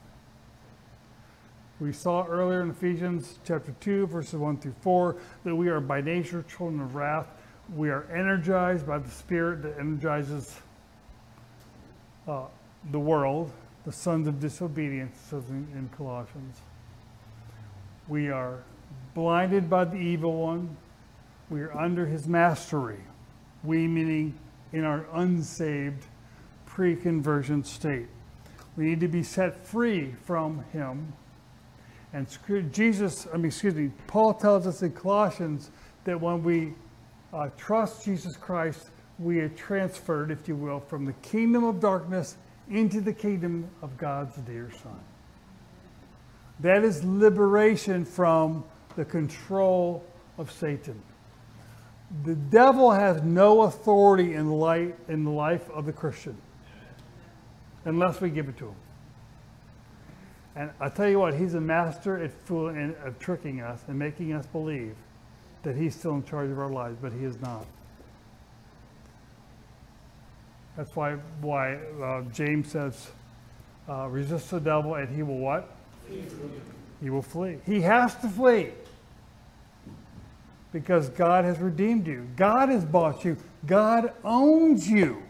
We saw earlier in Ephesians chapter 2, verses 1 through 4, that we are by nature children of wrath. We are energized by the Spirit that energizes the world, the sons of disobedience, it says in Colossians. We are blinded by the evil one. We are under his mastery. We meaning in our unsaved pre-conversion state. We need to be set free from him. And Paul tells us in Colossians that when we trust Jesus Christ, we are transferred, if you will, from the kingdom of darkness into the kingdom of God's dear Son. That is liberation from the control of Satan. The devil has no authority in the life of the Christian unless we give it to him. And I tell you what, he's a master at fooling and of tricking us and making us believe that he's still in charge of our lives, but he is not. That's why James says, resist the devil and he will what? He will flee. He has to flee. Because God has redeemed you. God has bought you. God owns you.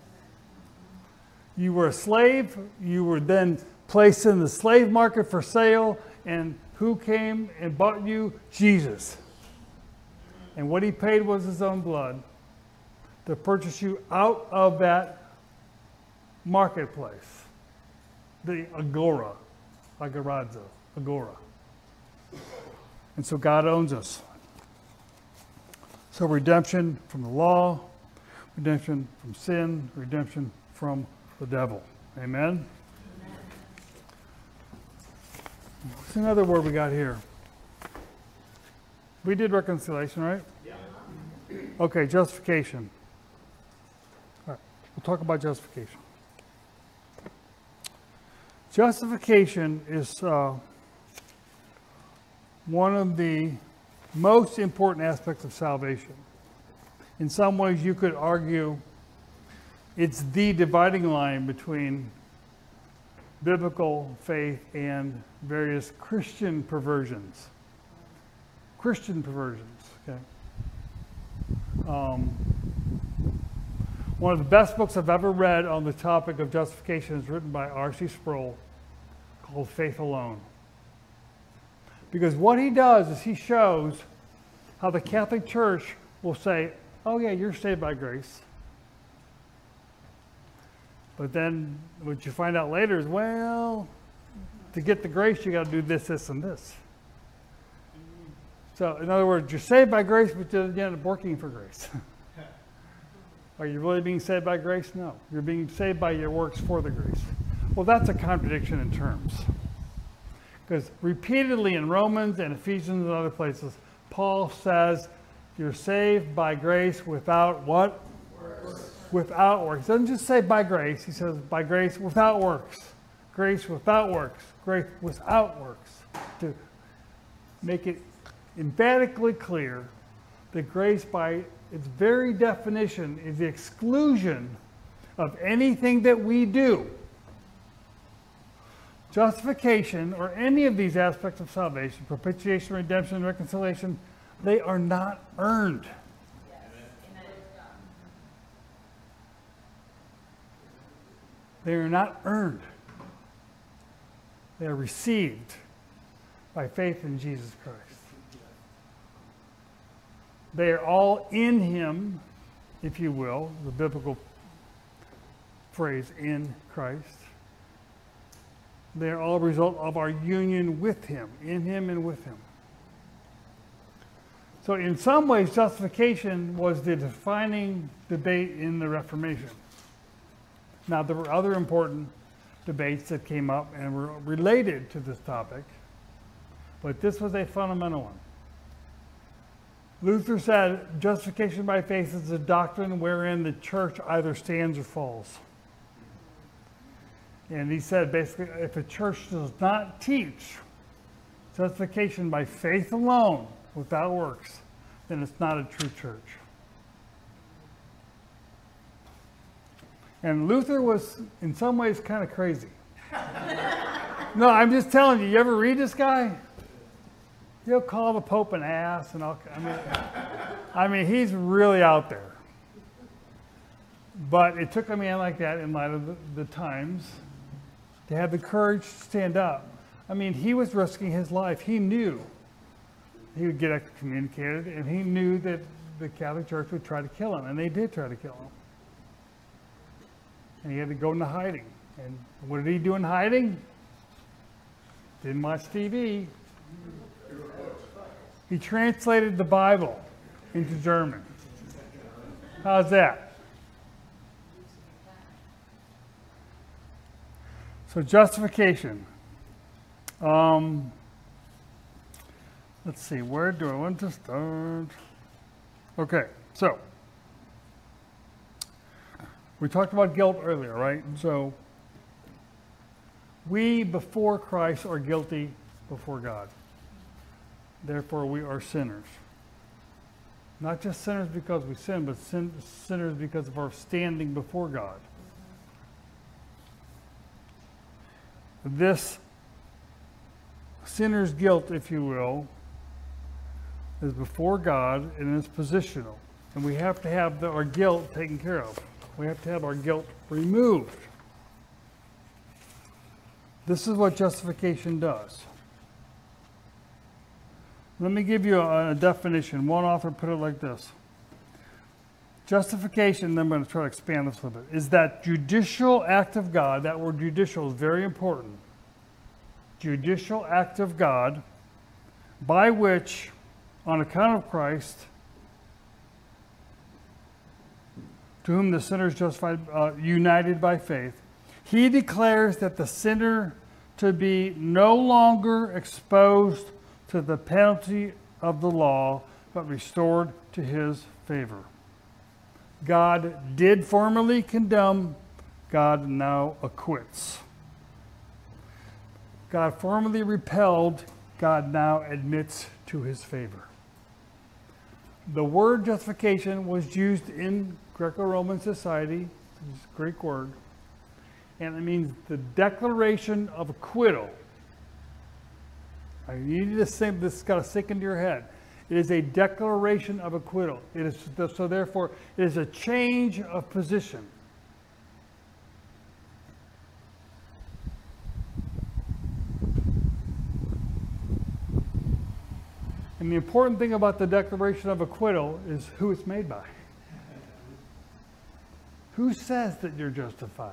You were a slave. You were then placed in the slave market for sale. And who came and bought you? Jesus. And what he paid was his own blood to purchase you out of that marketplace. The agora. Agorazo. Agora. And so God owns us. So redemption from the law, redemption from sin, redemption from the devil. Amen? What's another word we got here? We did reconciliation, right? Yeah. Okay, justification. All right, we'll talk about justification. Justification is one of the most important aspects of salvation. In some ways, you could argue it's the dividing line between biblical faith and various Christian perversions. Christian perversions, okay? One of the best books I've ever read on the topic of justification is written by R.C. Sproul, called Faith Alone. Because what he does is he shows how the Catholic Church will say, oh yeah, you're saved by grace. But then what you find out later is, well, to get the grace, you got to do this, this, and this. So in other words, you're saved by grace, but you end up working for grace. Are you really being saved by grace? No. You're being saved by your works for the grace. Well, that's a contradiction in terms. Because repeatedly in Romans and Ephesians and other places, Paul says you're saved by grace without what? Works. Without works. He doesn't just say by grace. He says by grace without works. Grace without works. Grace without works. To make it emphatically clear that grace by its very definition is the exclusion of anything that we do. Justification, or any of these aspects of salvation, propitiation, redemption, reconciliation, they are not earned. They are not earned. They are received by faith in Jesus Christ. They are all in him, if you will, the biblical phrase, in Christ. They are all a result of our union with him, in him and with him. So in some ways, justification was the defining debate in the Reformation. Now, there were other important debates that came up and were related to this topic, but this was a fundamental one. Luther said justification by faith is a doctrine wherein the church either stands or falls. And he said basically, if a church does not teach justification by faith alone without works, then it's not a true church. And Luther was in some ways kind of crazy. No, I'm just telling you, you ever read this guy? He'll call the Pope an ass and all. I mean, he's really out there. But it took a man like that in light of the times to have the courage to stand up. I mean, he was risking his life. He knew he would get excommunicated, and he knew that the Catholic Church would try to kill him, and they did try to kill him. And he had to go into hiding. And what did he do in hiding? Didn't watch TV. He translated the Bible into German. How's that? So justification. Let's see, where do I want to start? Okay, so we talked about guilt earlier, right? So we before Christ are guilty before God. Therefore, we are sinners. Not just sinners because we sin, but sinners because of our standing before God. This sinner's guilt, if you will, is before God and is positional. And we have to have our guilt taken care of. We have to have our guilt removed. This is what justification does. Let me give you a definition. One author put it like this. Justification, then I'm going to try to expand this a little bit, is that judicial act of God. That word judicial is very important. Judicial act of God by which, on account of Christ, to whom the sinner is justified, united by faith, he declares that the sinner to be no longer exposed to the penalty of the law but restored to his favor. God did formerly condemn, God now acquits. God formerly repelled, God now admits to his favor. The word justification was used in Greco-Roman society, it's a Greek word, and it means the declaration of acquittal. You need to think, this has got to sink into your head. It is a declaration of acquittal. It is, so therefore, it is a change of position. And the important thing about the declaration of acquittal is who it's made by. Who says that you're justified?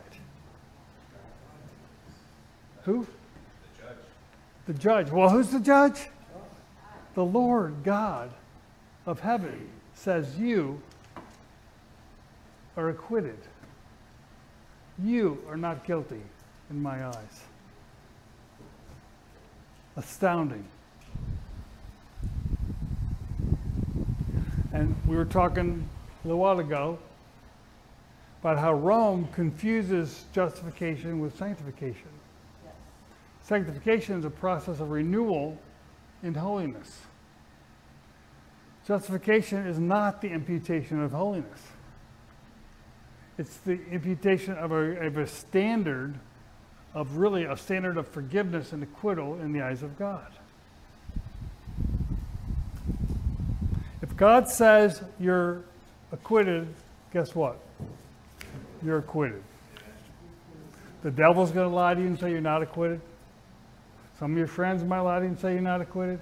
Who? The judge. The judge. Well, who's the judge? The Lord God of heaven says you are acquitted. You are not guilty in my eyes. Astounding. And we were talking a little while ago about how Rome confuses justification with sanctification. Sanctification is a process of renewal in holiness. Justification is not the imputation of holiness. It's the imputation of a standard of really a standard of forgiveness and acquittal in the eyes of God. If God says you're acquitted, guess what? You're acquitted. The devil's going to lie to you and say you're not acquitted. Some of your friends might lie to you and say you're not acquitted.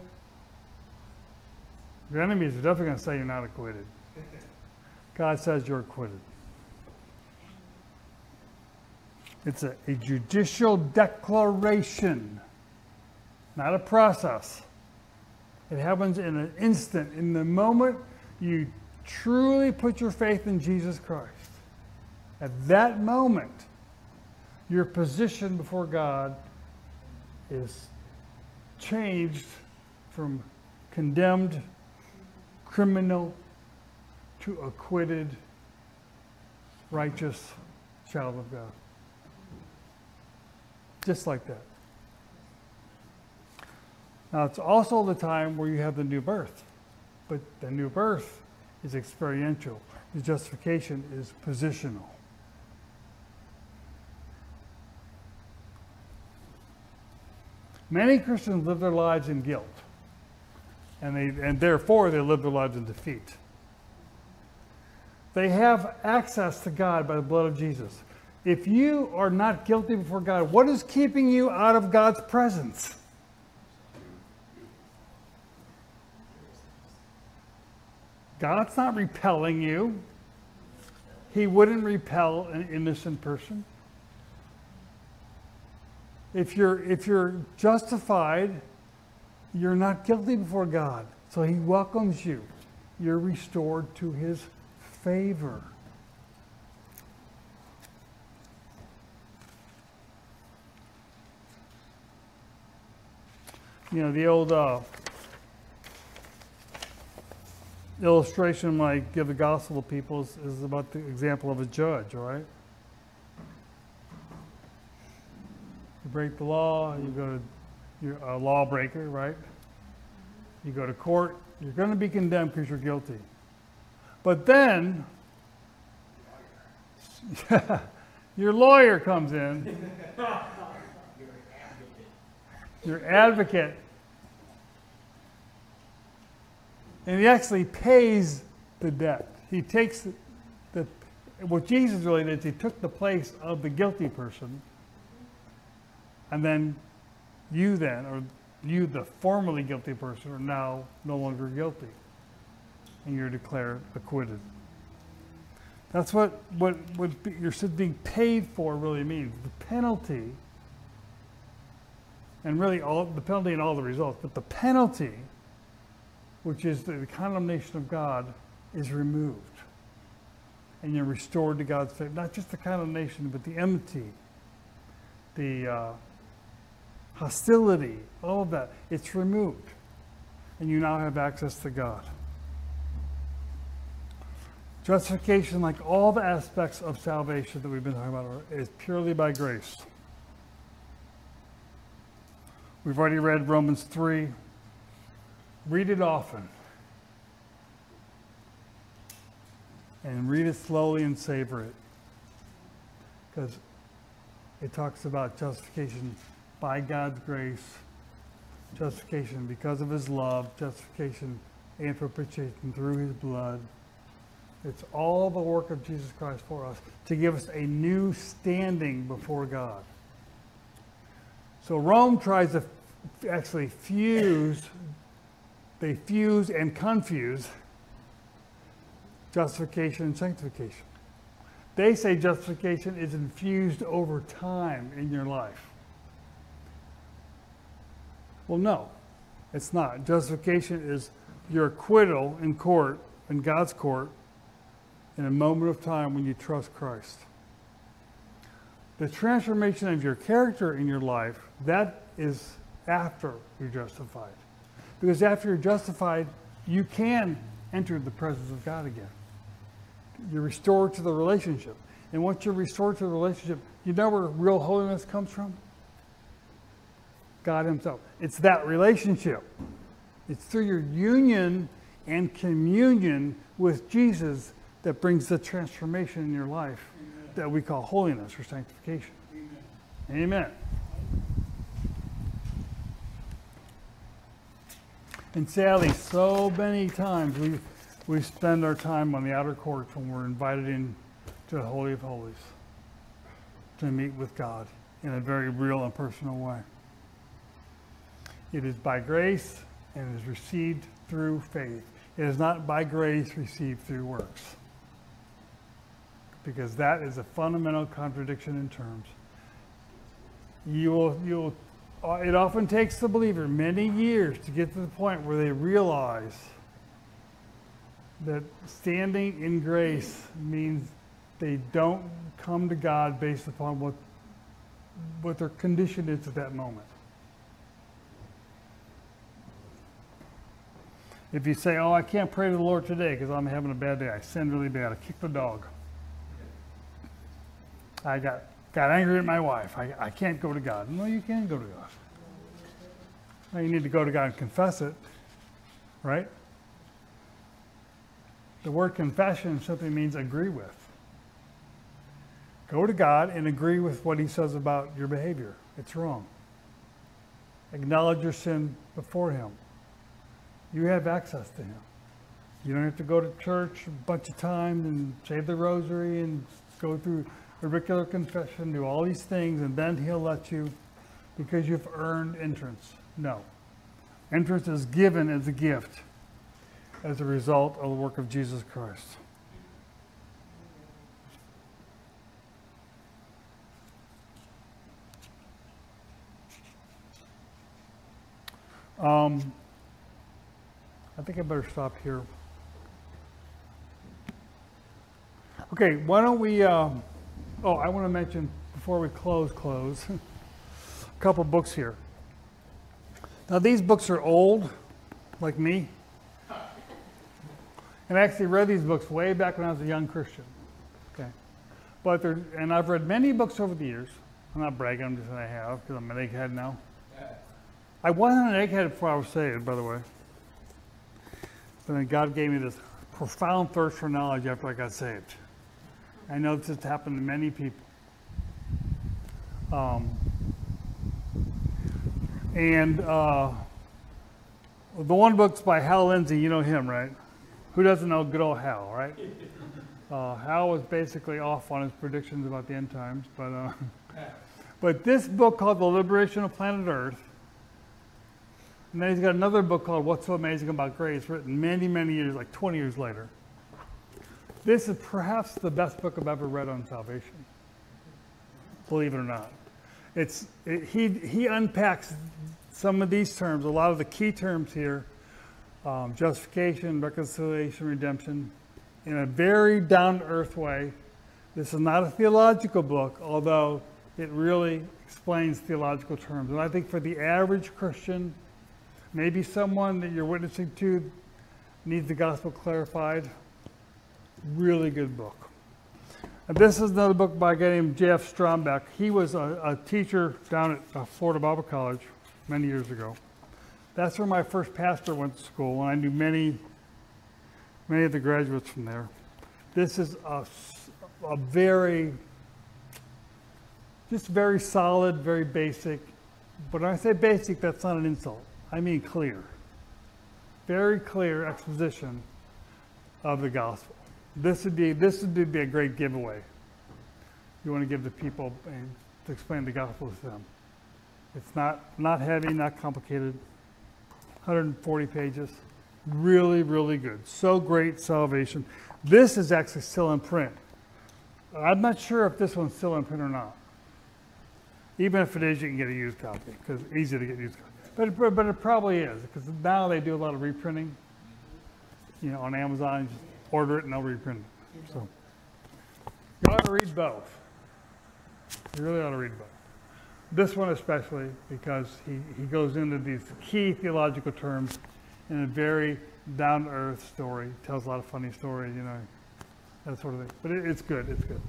Your enemies are definitely going to say you're not acquitted. God says you're acquitted. It's a judicial declaration, not a process. It happens in an instant, in the moment you truly put your faith in Jesus Christ. At that moment, your position before God is changed from condemned criminal to acquitted righteous child of God. Just like that. Now, it's also the time where you have the new birth. But the new birth is experiential. The justification is positional. Many Christians live their lives in guilt. And therefore, they live their lives in defeat. They have access to God by the blood of Jesus. If you are not guilty before God, what is keeping you out of God's presence? God's not repelling you. He wouldn't repel an innocent person. If you're justified, you're not guilty before God. So he welcomes you. You're restored to his favor. You know, the old illustration when I give the gospel to people is about the example of a judge, all right? You break the law, you're a lawbreaker, right? You go to court, you're going to be condemned because you're guilty. But then, your lawyer comes in, your advocate, and he actually pays the debt. He takes what Jesus really did is he took the place of the guilty person, and then you, the formerly guilty person, are now no longer guilty, and you're declared acquitted. That's what you're being paid for really means. The penalty, and really the penalty and all the results, but the penalty, which is the condemnation of God, is removed. And you're restored to God's favor. Not just the condemnation, but the enmity, the hostility, all of that. It's removed. And you now have access to God. Justification, like all the aspects of salvation that we've been talking about, is purely by grace. We've already read Romans 3. Read it often. And read it slowly and savor it. Because it talks about justification by God's grace, justification because of his love, justification and propitiation through his blood. It's all the work of Jesus Christ for us to give us a new standing before God. So Rome tries to actually fuse and confuse justification and sanctification. They say justification is infused over time in your life. Well, no, it's not. Justification is your acquittal in court, in God's court, in a moment of time when you trust Christ. The transformation of your character in your life, that is after you're justified. Because after you're justified, you can enter the presence of God again. You're restored to the relationship. And once you're restored to the relationship, you know where real holiness comes from? God himself. It's that relationship. It's through your union and communion with Jesus that brings the transformation in your life that we call holiness or sanctification. Amen. And sadly, so many times we spend our time on the outer courts when we're invited in to the Holy of Holies to meet with God in a very real and personal way. It is by grace and is received through faith. It is not by grace received through works. Because that is a fundamental contradiction in terms. It often takes the believer many years to get to the point where they realize that standing in grace means they don't come to God based upon what their condition is at that moment. If you say, oh, I can't pray to the Lord today because I'm having a bad day. I sinned really bad. I kicked the dog. I got angry at my wife. I can't go to God. No, you can go to God. Now you need to go to God and confess it, right? The word confession simply means agree with. Go to God and agree with what he says about your behavior. It's wrong. Acknowledge your sin before him. You have access to him. You don't have to go to church a bunch of times and say the rosary and go through auricular confession, do all these things, and then he'll let you because you've earned entrance. No. Entrance is given as a gift as a result of the work of Jesus Christ. I think I better stop here. Okay, why don't we, I want to mention before we close, a couple books here. Now these books are old, like me. And I actually read these books way back when I was a young Christian. Okay, and I've read many books over the years. I'm not bragging, I'm just saying I have, because I'm an egghead now. I wasn't an egghead before I was saved, by the way. But then God gave me this profound thirst for knowledge after I got saved. I know this has happened to many people. The one book's by Hal Lindsey, you know him, right? Who doesn't know good old Hal, right? Hal was basically off on his predictions about the end times, but this book called The Liberation of Planet Earth, and then he's got another book called What's So Amazing About Grace, written many, many years, like 20 years later. This is perhaps the best book I've ever read on salvation, believe it or not. He unpacks some of these terms, a lot of the key terms here, justification, reconciliation, redemption, in a very down-to-earth way. This is not a theological book, although it really explains theological terms. And I think for the average Christian, maybe someone that you're witnessing to needs the gospel clarified, Really good book. And this is another book by a guy named Jeff Strombeck. He was a teacher down at Florida Bible College many years ago. That's where my first pastor went to school, and I knew many of the graduates from there. This is a very solid, very basic. But when I say basic, that's not an insult. I mean clear. Very clear exposition of the gospel. This would be a great giveaway. You want to give the people and to explain the gospel to them. It's not heavy, not complicated. 140 pages. Really, really good. So great salvation. This is actually still in print. I'm not sure if this one's still in print or not. Even if it is, you can get a used copy because it's easy to get used copy. But it probably is because now they do a lot of reprinting. On Amazon, you just order it and they'll reprint it. So you ought to read both. You really ought to read both. This one especially because he goes into these key theological terms in a very down-to-earth story. Tells a lot of funny stories, that sort of thing. But it's good. It's good.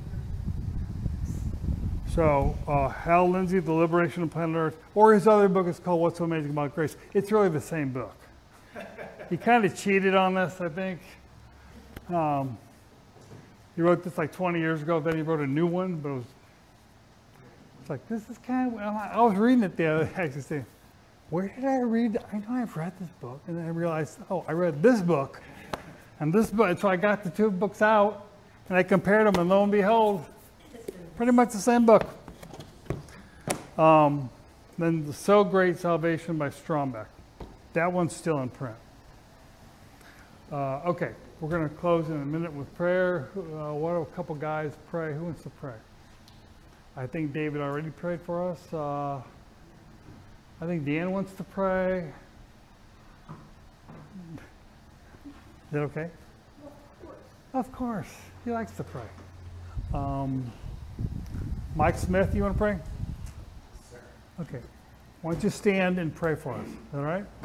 So Hal Lindsey, The Liberation of Planet Earth, or his other book is called What's So Amazing About Grace. It's really the same book. He kind of cheated on this, I think. He wrote this like 20 years ago. Then he wrote a new one, but it's like, this is kind of, I was reading it the other day, actually saying, where did I read? I know I've read this book. And then I realized, I read this book and this book. So I got the two books out and I compared them, and lo and behold, pretty much the same book. Then The So Great Salvation by Strombeck. That one's still in print. Okay, we're going to close in a minute with prayer. What do a couple guys pray? Who wants to pray? I think David already prayed for us. I think Dan wants to pray. Is that okay? Of course. He likes to pray. Mike Smith, you want to pray? Sir. Okay. Why don't you stand and pray for us? Is that all right?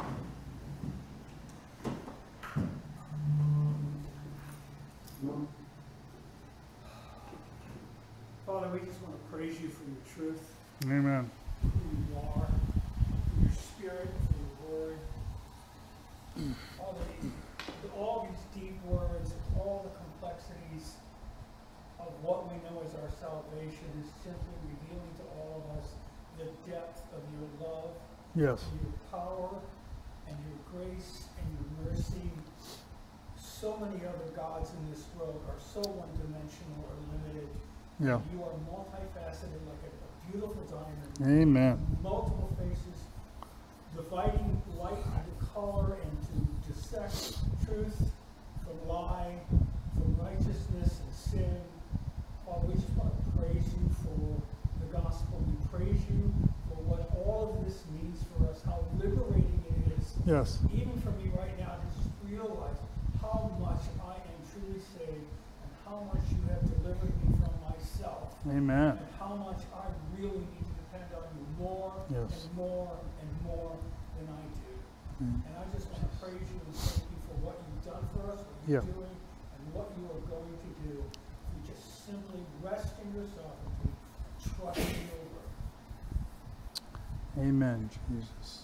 Father, we just want to praise you for your truth, Amen. who you are, for your spirit, for your word. Father, all these deep words, all the complexities of what we know as our salvation is simply revealing to all of us the depth of your love, Yes. your power, and your grace and your mercy. So many other gods in this world are so one-dimensional or limited. Yeah. You are multifaceted like a beautiful diamond. Amen. Multiple faces, dividing light into color and to dissect truth from lie, from righteousness and sin. Father, we just want to praise you for the gospel. We praise you for what all of this means for us, how liberating it is. Yes. Even for me right now to just realize how much I am truly saved and how much you have delivered me from myself. Amen. And how much I really need to depend on you more Yes. and more and more than I do. Mm. And I just want to praise you and thank you for what you've done for us, what you're Yeah. doing, and what you are going to do. We just simply rest in your sovereignty, trust in your word. Amen, Jesus.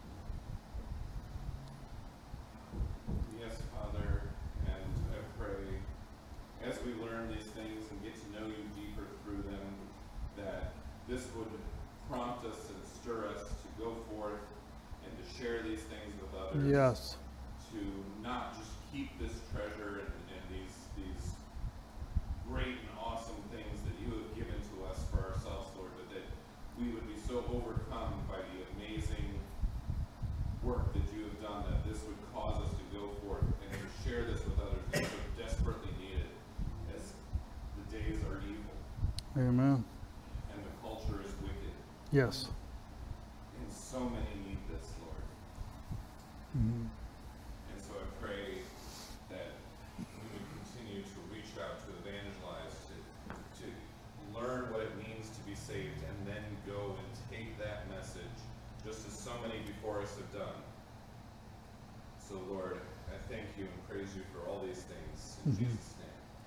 Yes, Father, and I pray as we learn these things and get to know you deeper through them, that this would prompt us and stir us to go forth and to share these things with others. Yes. To not just keep this treasure and these great and awesome things that you have given to us for ourselves, Lord, but that we would be so overcome by the amazing work that you have done that this would cause us to go forth and to share this with others that so desperately need it as the days are evil Amen. and the culture is wicked. Yes. And so many need this, Lord. Mhm. And so I pray that we would continue to reach out to evangelize, to learn what it means to be saved, and then go and take that message, just as so many before us have done. So Lord, I thank you and praise you for all these things. In Jesus' name.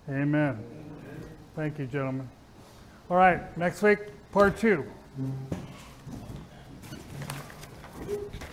Amen. Thank you, gentlemen. All right, next week, part 2.